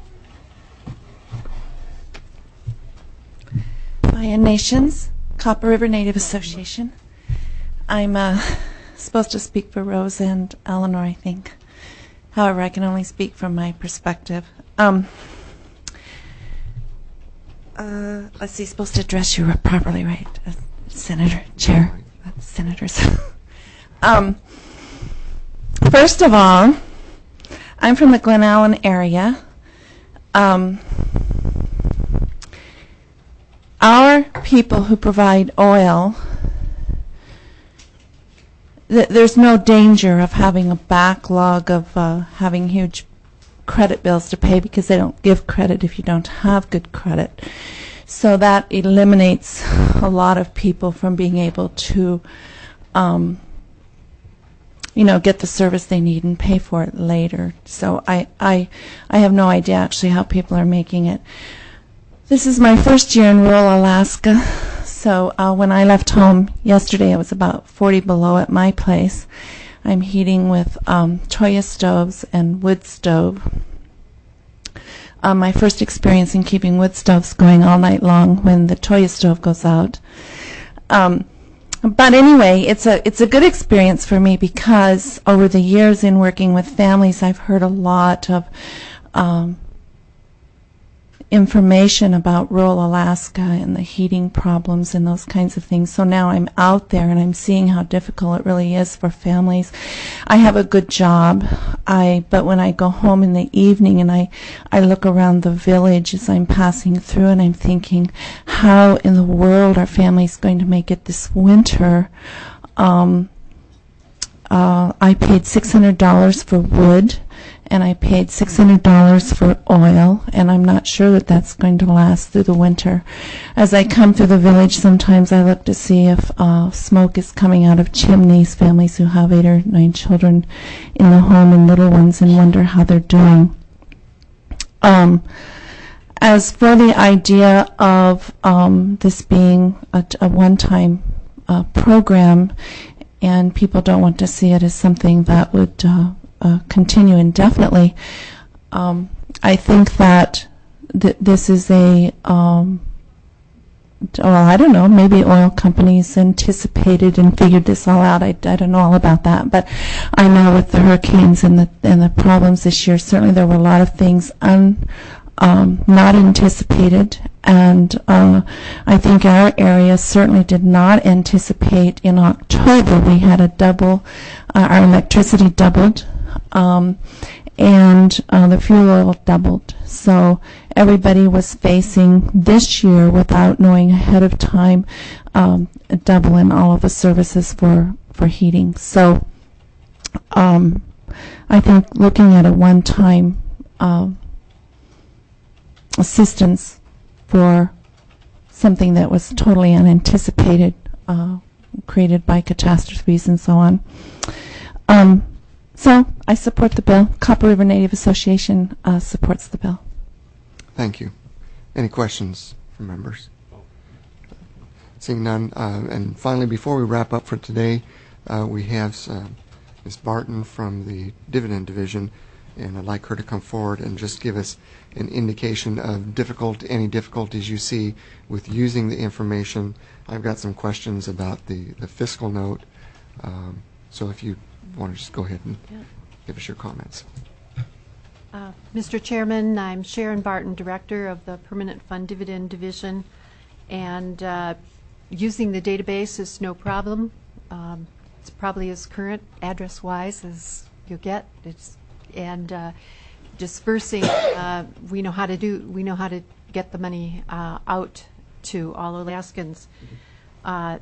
Speaker 12: Vian Nations, Copper River Native Association. I'm uh, supposed to speak for Rose and Eleanor, I think. However, I can only speak from my perspective. Um, uh, let's see, supposed to address you properly, right? Uh, Senator, Chair, uh, Senators. um, first of all, I'm from the Glen Allen area. Um, our people who provide oil, th- there's no danger of having a backlog of uh, having huge credit bills to pay, because they don't give credit if you don't have good credit. So that eliminates a lot of people from being able to, um, you know, get the service they need and pay for it later. So I, I, I have no idea actually how people are making it. This is my first year in rural Alaska. So uh, when I left home yesterday, it was about forty below at my place. I'm heating with um, Toya stoves and wood stove. Um, my first experience in keeping wood stoves going all night long when the Toya stove goes out. Um, but anyway, it's a it's a good experience for me, because over the years in working with families, I've heard a lot of um, information about rural Alaska and the heating problems and those kinds of things. So now I'm out there and I'm seeing how difficult it really is for families. I have a good job, I but when I go home in the evening and I, I look around the village as I'm passing through, and I'm thinking, how in the world are families going to make it this winter? Um, uh, I paid six hundred dollars for wood, and I paid six hundred dollars for oil, and I'm not sure that that's going to last through the winter. As I come through the village, sometimes I look to see if uh, smoke is coming out of chimneys, families who have eight or nine children in the home and little ones, and wonder how they're doing. Um, as for the idea of um, this being a, a one-time uh, program, and people don't want to see it as something that would uh, Uh, continue indefinitely, um, I think that th- this is a, um, well, I don't know, maybe oil companies anticipated and figured this all out. I, I don't know all about that, but I know with the hurricanes and the and the problems this year, certainly there were a lot of things un, um, not anticipated, and uh, I think our area certainly did not anticipate in October. We had a double, uh, our electricity doubled. Um, and uh, the fuel oil doubled. So everybody was facing this year, without knowing ahead of time, um, a double in all of the services for, for heating. So um, I think looking at a one-time uh, assistance for something that was totally unanticipated, uh, created by catastrophes and so on. Um, so I support the bill. Copper River Native Association uh, supports the bill.
Speaker 1: Thank you. Any questions from members? Seeing none. Uh, and finally, before we wrap up for today, uh, we have uh, Miz Barton from the Dividend Division, and I'd like her to come forward and just give us an indication of difficult, any difficulties you see with using the information. I've got some questions about the, the fiscal note, um, so if you want to just go ahead and yeah. give us your comments.
Speaker 13: Uh, Mister Chairman, I'm Sharon Barton, Director of the Permanent Fund Dividend Division, and uh, using the database is no problem. Um, it's probably as current address-wise as you get. It's and uh, dispersing, uh, we know how to do. We know how to get the money uh, out to all Alaskans. Uh,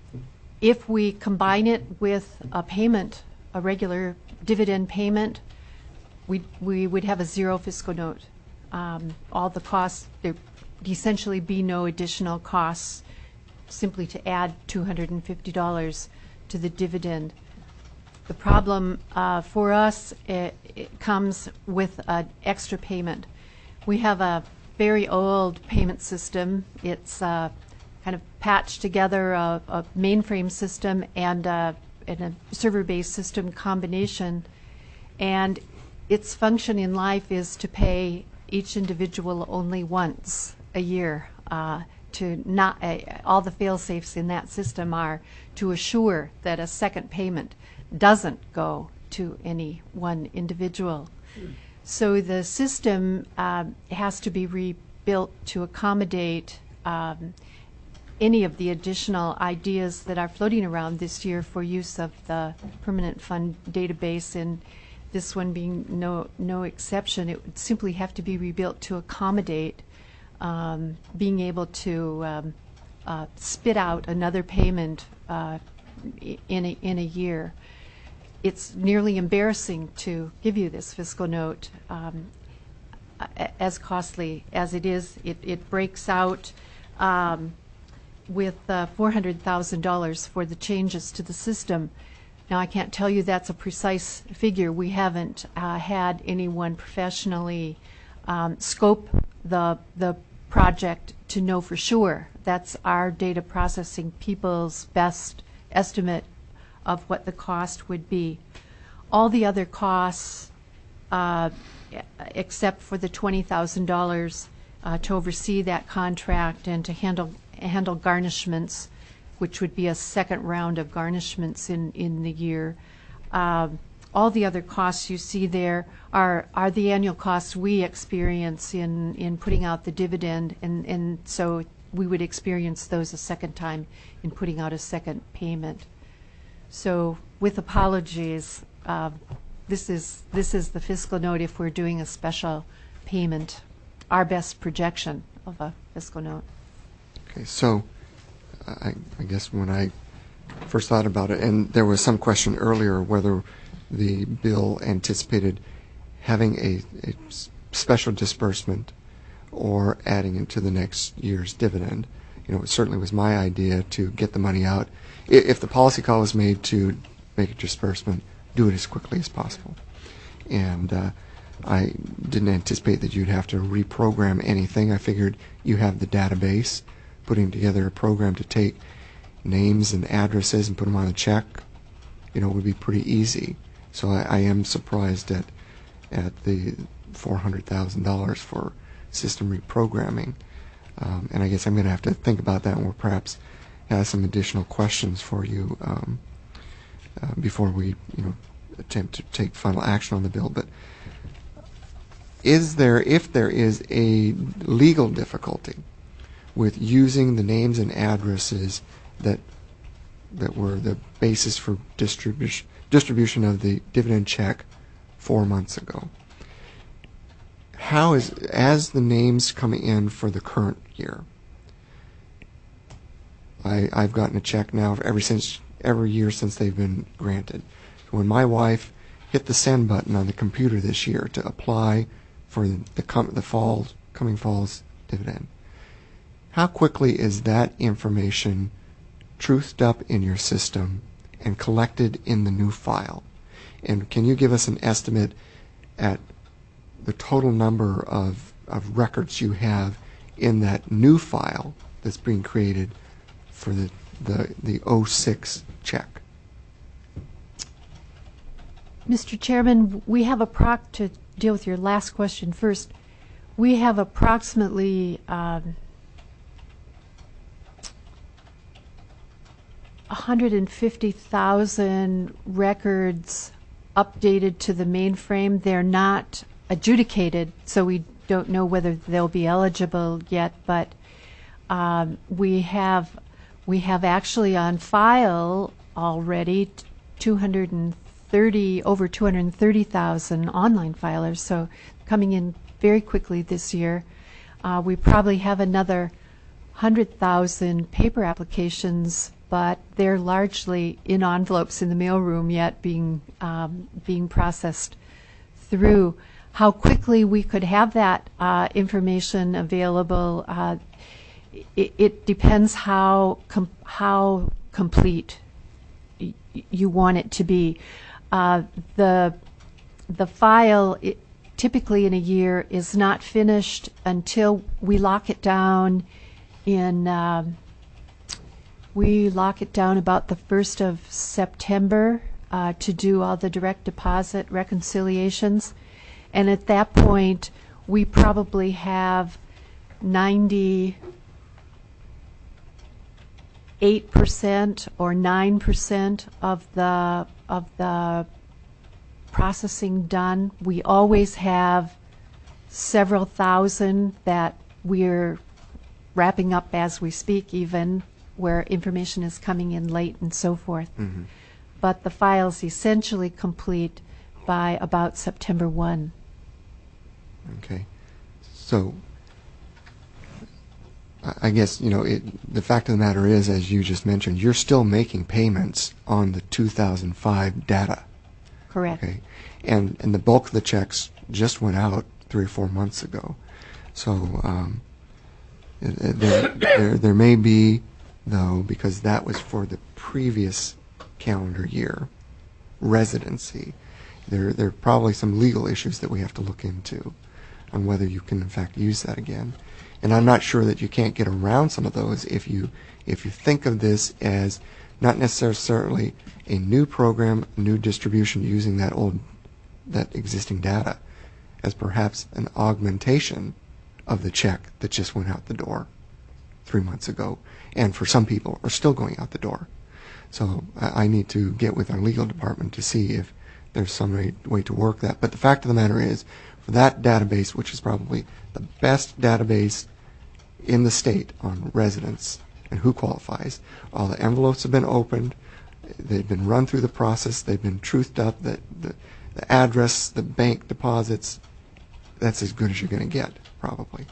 Speaker 13: if we combine it with a payment, a regular dividend payment, we we would have a zero fiscal note. Um, all the costs, there'd essentially be no additional costs, simply to add two hundred fifty dollars to the dividend. The problem uh, for us, it, it comes with an extra payment. We have a very old payment system. It's uh, kind of patched together a, a mainframe system and a, and a server-based system combination, and its function in life is to pay each individual only once a year. Uh, to not uh, all the fail-safes in that system are to assure that a second payment doesn't go to any one individual. Mm. So the system uh, has to be rebuilt to accommodate um, any of the additional ideas that are floating around this year for use of the permanent fund database, and this one being no no exception. It would simply have to be rebuilt to accommodate um, being able to um, uh, spit out another payment uh, in a, in a year. It's nearly embarrassing to give you this fiscal note, um, as costly as it is. It, it breaks out um, with uh, four hundred thousand dollars for the changes to the system. Now, I can't tell you that's a precise figure. We haven't uh, had anyone professionally um, scope the the project to know for sure. That's our data processing people's best estimate of what the cost would be. All the other costs, uh, except for the twenty thousand dollars uh, to oversee that contract and to handle handle garnishments, which would be a second round of garnishments in, in the year. Uh, all the other costs you see there are are the annual costs we experience in, in putting out the dividend, and, and so we would experience those a second time in putting out a second payment. So, with apologies, uh, this is this is the fiscal note if we're doing a special payment, our best projection of a fiscal note.
Speaker 1: Okay, so I, I guess when I first thought about it, and there was some question earlier whether the bill anticipated having a, a special disbursement or adding it to the next year's dividend. You know, it certainly was my idea to get the money out. If the policy call was made to make a disbursement, do it as quickly as possible. And uh, I didn't anticipate that you'd have to reprogram anything. I figured you have the database. Putting together a program to take names and addresses and put them on a check, you know, would be pretty easy. So I, I am surprised at at the four hundred thousand dollars for system reprogramming. Um, and I guess I'm going to have to think about that, and we'll perhaps have some additional questions for you um, uh, before we, you know, attempt to take final action on the bill. But is there, if there is a legal difficulty with using the names and addresses that that were the basis for distribution distribution of the dividend check four months ago, how is, as the names coming in for the current year, I, I've gotten a check now every since every year since they've been granted. When my wife hit the send button on the computer this year to apply for the the, com- the fall upcoming fall's dividend. How quickly is that information truthed up in your system and collected in the new file? And can you give us an estimate at the total number of, of records you have in that new file that's being created for the, the, the oh six check?
Speaker 13: Mister Chairman, we have a proc to deal with your last question first. We have approximately um, one hundred fifty thousand records updated to the mainframe. They're not adjudicated, so we don't know whether they'll be eligible yet, but um, we have we have actually on file already two hundred thirty over two hundred thirty thousand online filers, so coming in very quickly this year. Uh, we probably have another one hundred thousand paper applications, but they're largely in envelopes in the mailroom yet being um, being processed through. How quickly we could have that uh, information available, uh, it, it depends how com how complete y you want it to be. Uh, the the file it, typically in a year is not finished until we lock it down in. Um, we lock it down about the first of September uh, to do all the direct deposit reconciliations. And at that point, we probably have ninety-eight percent or nine percent of the of the processing done. We always have several thousand that we're wrapping up as we speak, even where information is coming in late and so forth.
Speaker 1: Mm-hmm.
Speaker 13: But the file's essentially complete by about September first.
Speaker 1: Okay. So, I guess, you know, it, the fact of the matter is, as you just mentioned, you're still making payments on the two thousand five data.
Speaker 13: Correct.
Speaker 1: Okay. And, and the bulk of the checks just went out three or four months ago. So, um, there, there, there may be, though, because that was for the previous calendar year residency, there, there are probably some legal issues that we have to look into on whether you can in fact use that again. And I'm not sure that you can't get around some of those if you if you think of this as not necessarily a new program, new distribution using that old that existing data, as perhaps an augmentation of the check that just went out the door three months ago, and for some people are still going out the door. So I, I need to get with our legal department to see if there's some way, way to work that. But the fact of the matter is, for that database, which is probably the best database in the state on residents and who qualifies, all the envelopes have been opened, they've been run through the process, they've been truthed up, the, the, the address, the bank deposits, that's as good as you're going to get, probably.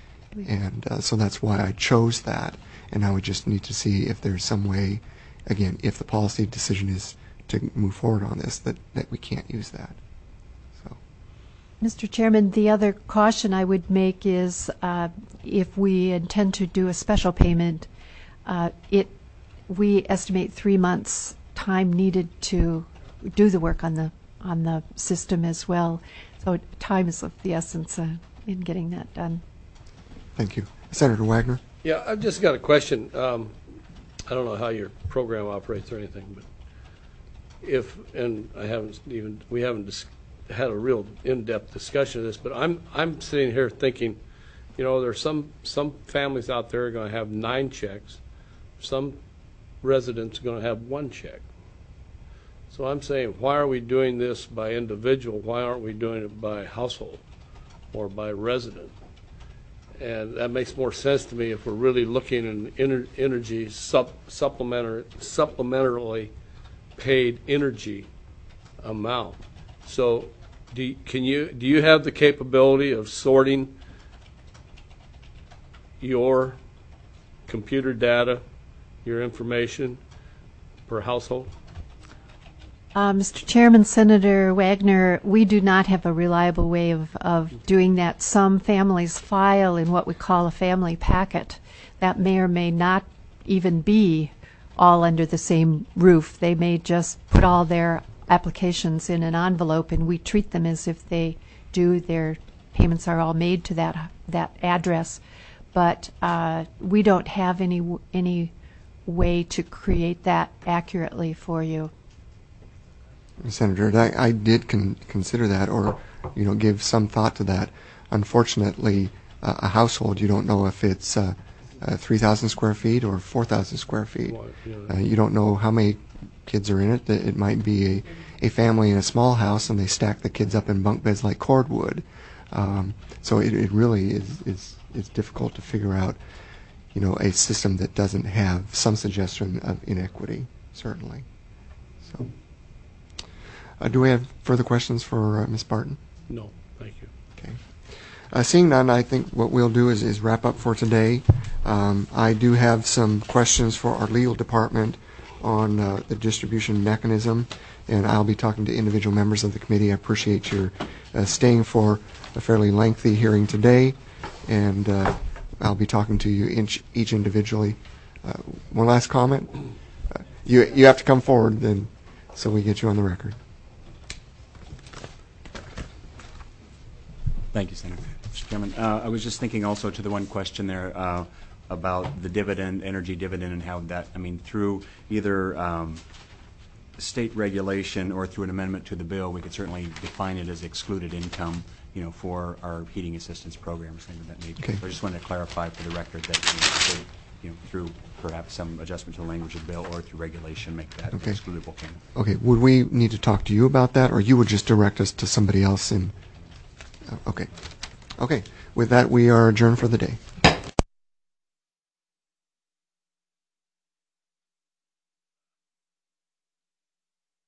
Speaker 1: And uh, so that's why I chose that, and now we just need to see if there's some way, again, if the policy decision is to move forward on this, that, that we can't use that. So,
Speaker 13: Mister Chairman, the other caution I would make is uh, if we intend to do a special payment, uh, it we estimate three months time needed to do the work on the on the system as well. So time is of the essence uh, in getting that done.
Speaker 1: thank you. Senator Wagner?
Speaker 3: Yeah, I've just got a question. Um, I don't know how your program operates or anything, but if, and I haven't even, we haven't dis had a real in-depth discussion of this, but I'm, I'm sitting here thinking, you know, there's some, some families out there are going to have nine checks. Some residents are going to have one check. So I'm saying, why are we doing this by individual? Why aren't we doing it by household or by resident? And that makes more sense to me if we're really looking at ener energy sup supplementary, supplementarily paid energy amount. So, do you, can you do you have the capability of sorting your computer data, your information per household?
Speaker 13: Uh, Mister Chairman, Senator Wagner, we do not have a reliable way of, of doing that. Some families file in what we call a family packet. That may or may not even be all under the same roof. They may just put all their applications in an envelope, and we treat them as if they do. Their payments are all made to that that address. But uh, we don't have any any way to create that accurately for you.
Speaker 1: Senator, I, I did con- consider that, or you know, give some thought to that. Unfortunately, uh, a household, you don't know if it's uh, uh, three thousand square feet or four thousand square feet. Uh, you don't know how many kids are in it. It might be a, a family in a small house, and they stack the kids up in bunk beds like cordwood. Um, so it, it really is, is is difficult to figure out, you know, a system that doesn't have some suggestion of inequity, certainly. So. Uh, do we have further questions for uh, Miz Barton?
Speaker 3: No, thank you.
Speaker 1: Okay. Uh, seeing none, I think what we'll do is, is wrap up for today. Um, I do have some questions for our legal department on uh, the distribution mechanism, and I'll be talking to individual members of the committee. I appreciate your uh, staying for a fairly lengthy hearing today, and uh, I'll be talking to you each, each individually. Uh, one last comment. Uh, you, you have to come forward then, so we get you on the record.
Speaker 5: Thank you, Senator. Mister Chairman, uh, I was just thinking also to the one question there uh, about the dividend, energy dividend, and how that, I mean, through either um, state regulation or through an amendment to the bill, we could certainly define it as excluded income, you know, for our heating assistance programs, things of that nature.
Speaker 1: Okay.
Speaker 5: So I just wanted to clarify for the record that, you know, state, you know, through perhaps some adjustment to the language of the bill or through regulation, make that
Speaker 1: Okay.
Speaker 5: excludable payment.
Speaker 1: Okay. Would we need to talk to you about that, or you would just direct us to somebody else in? Okay. Okay. With that, we are adjourned for the day.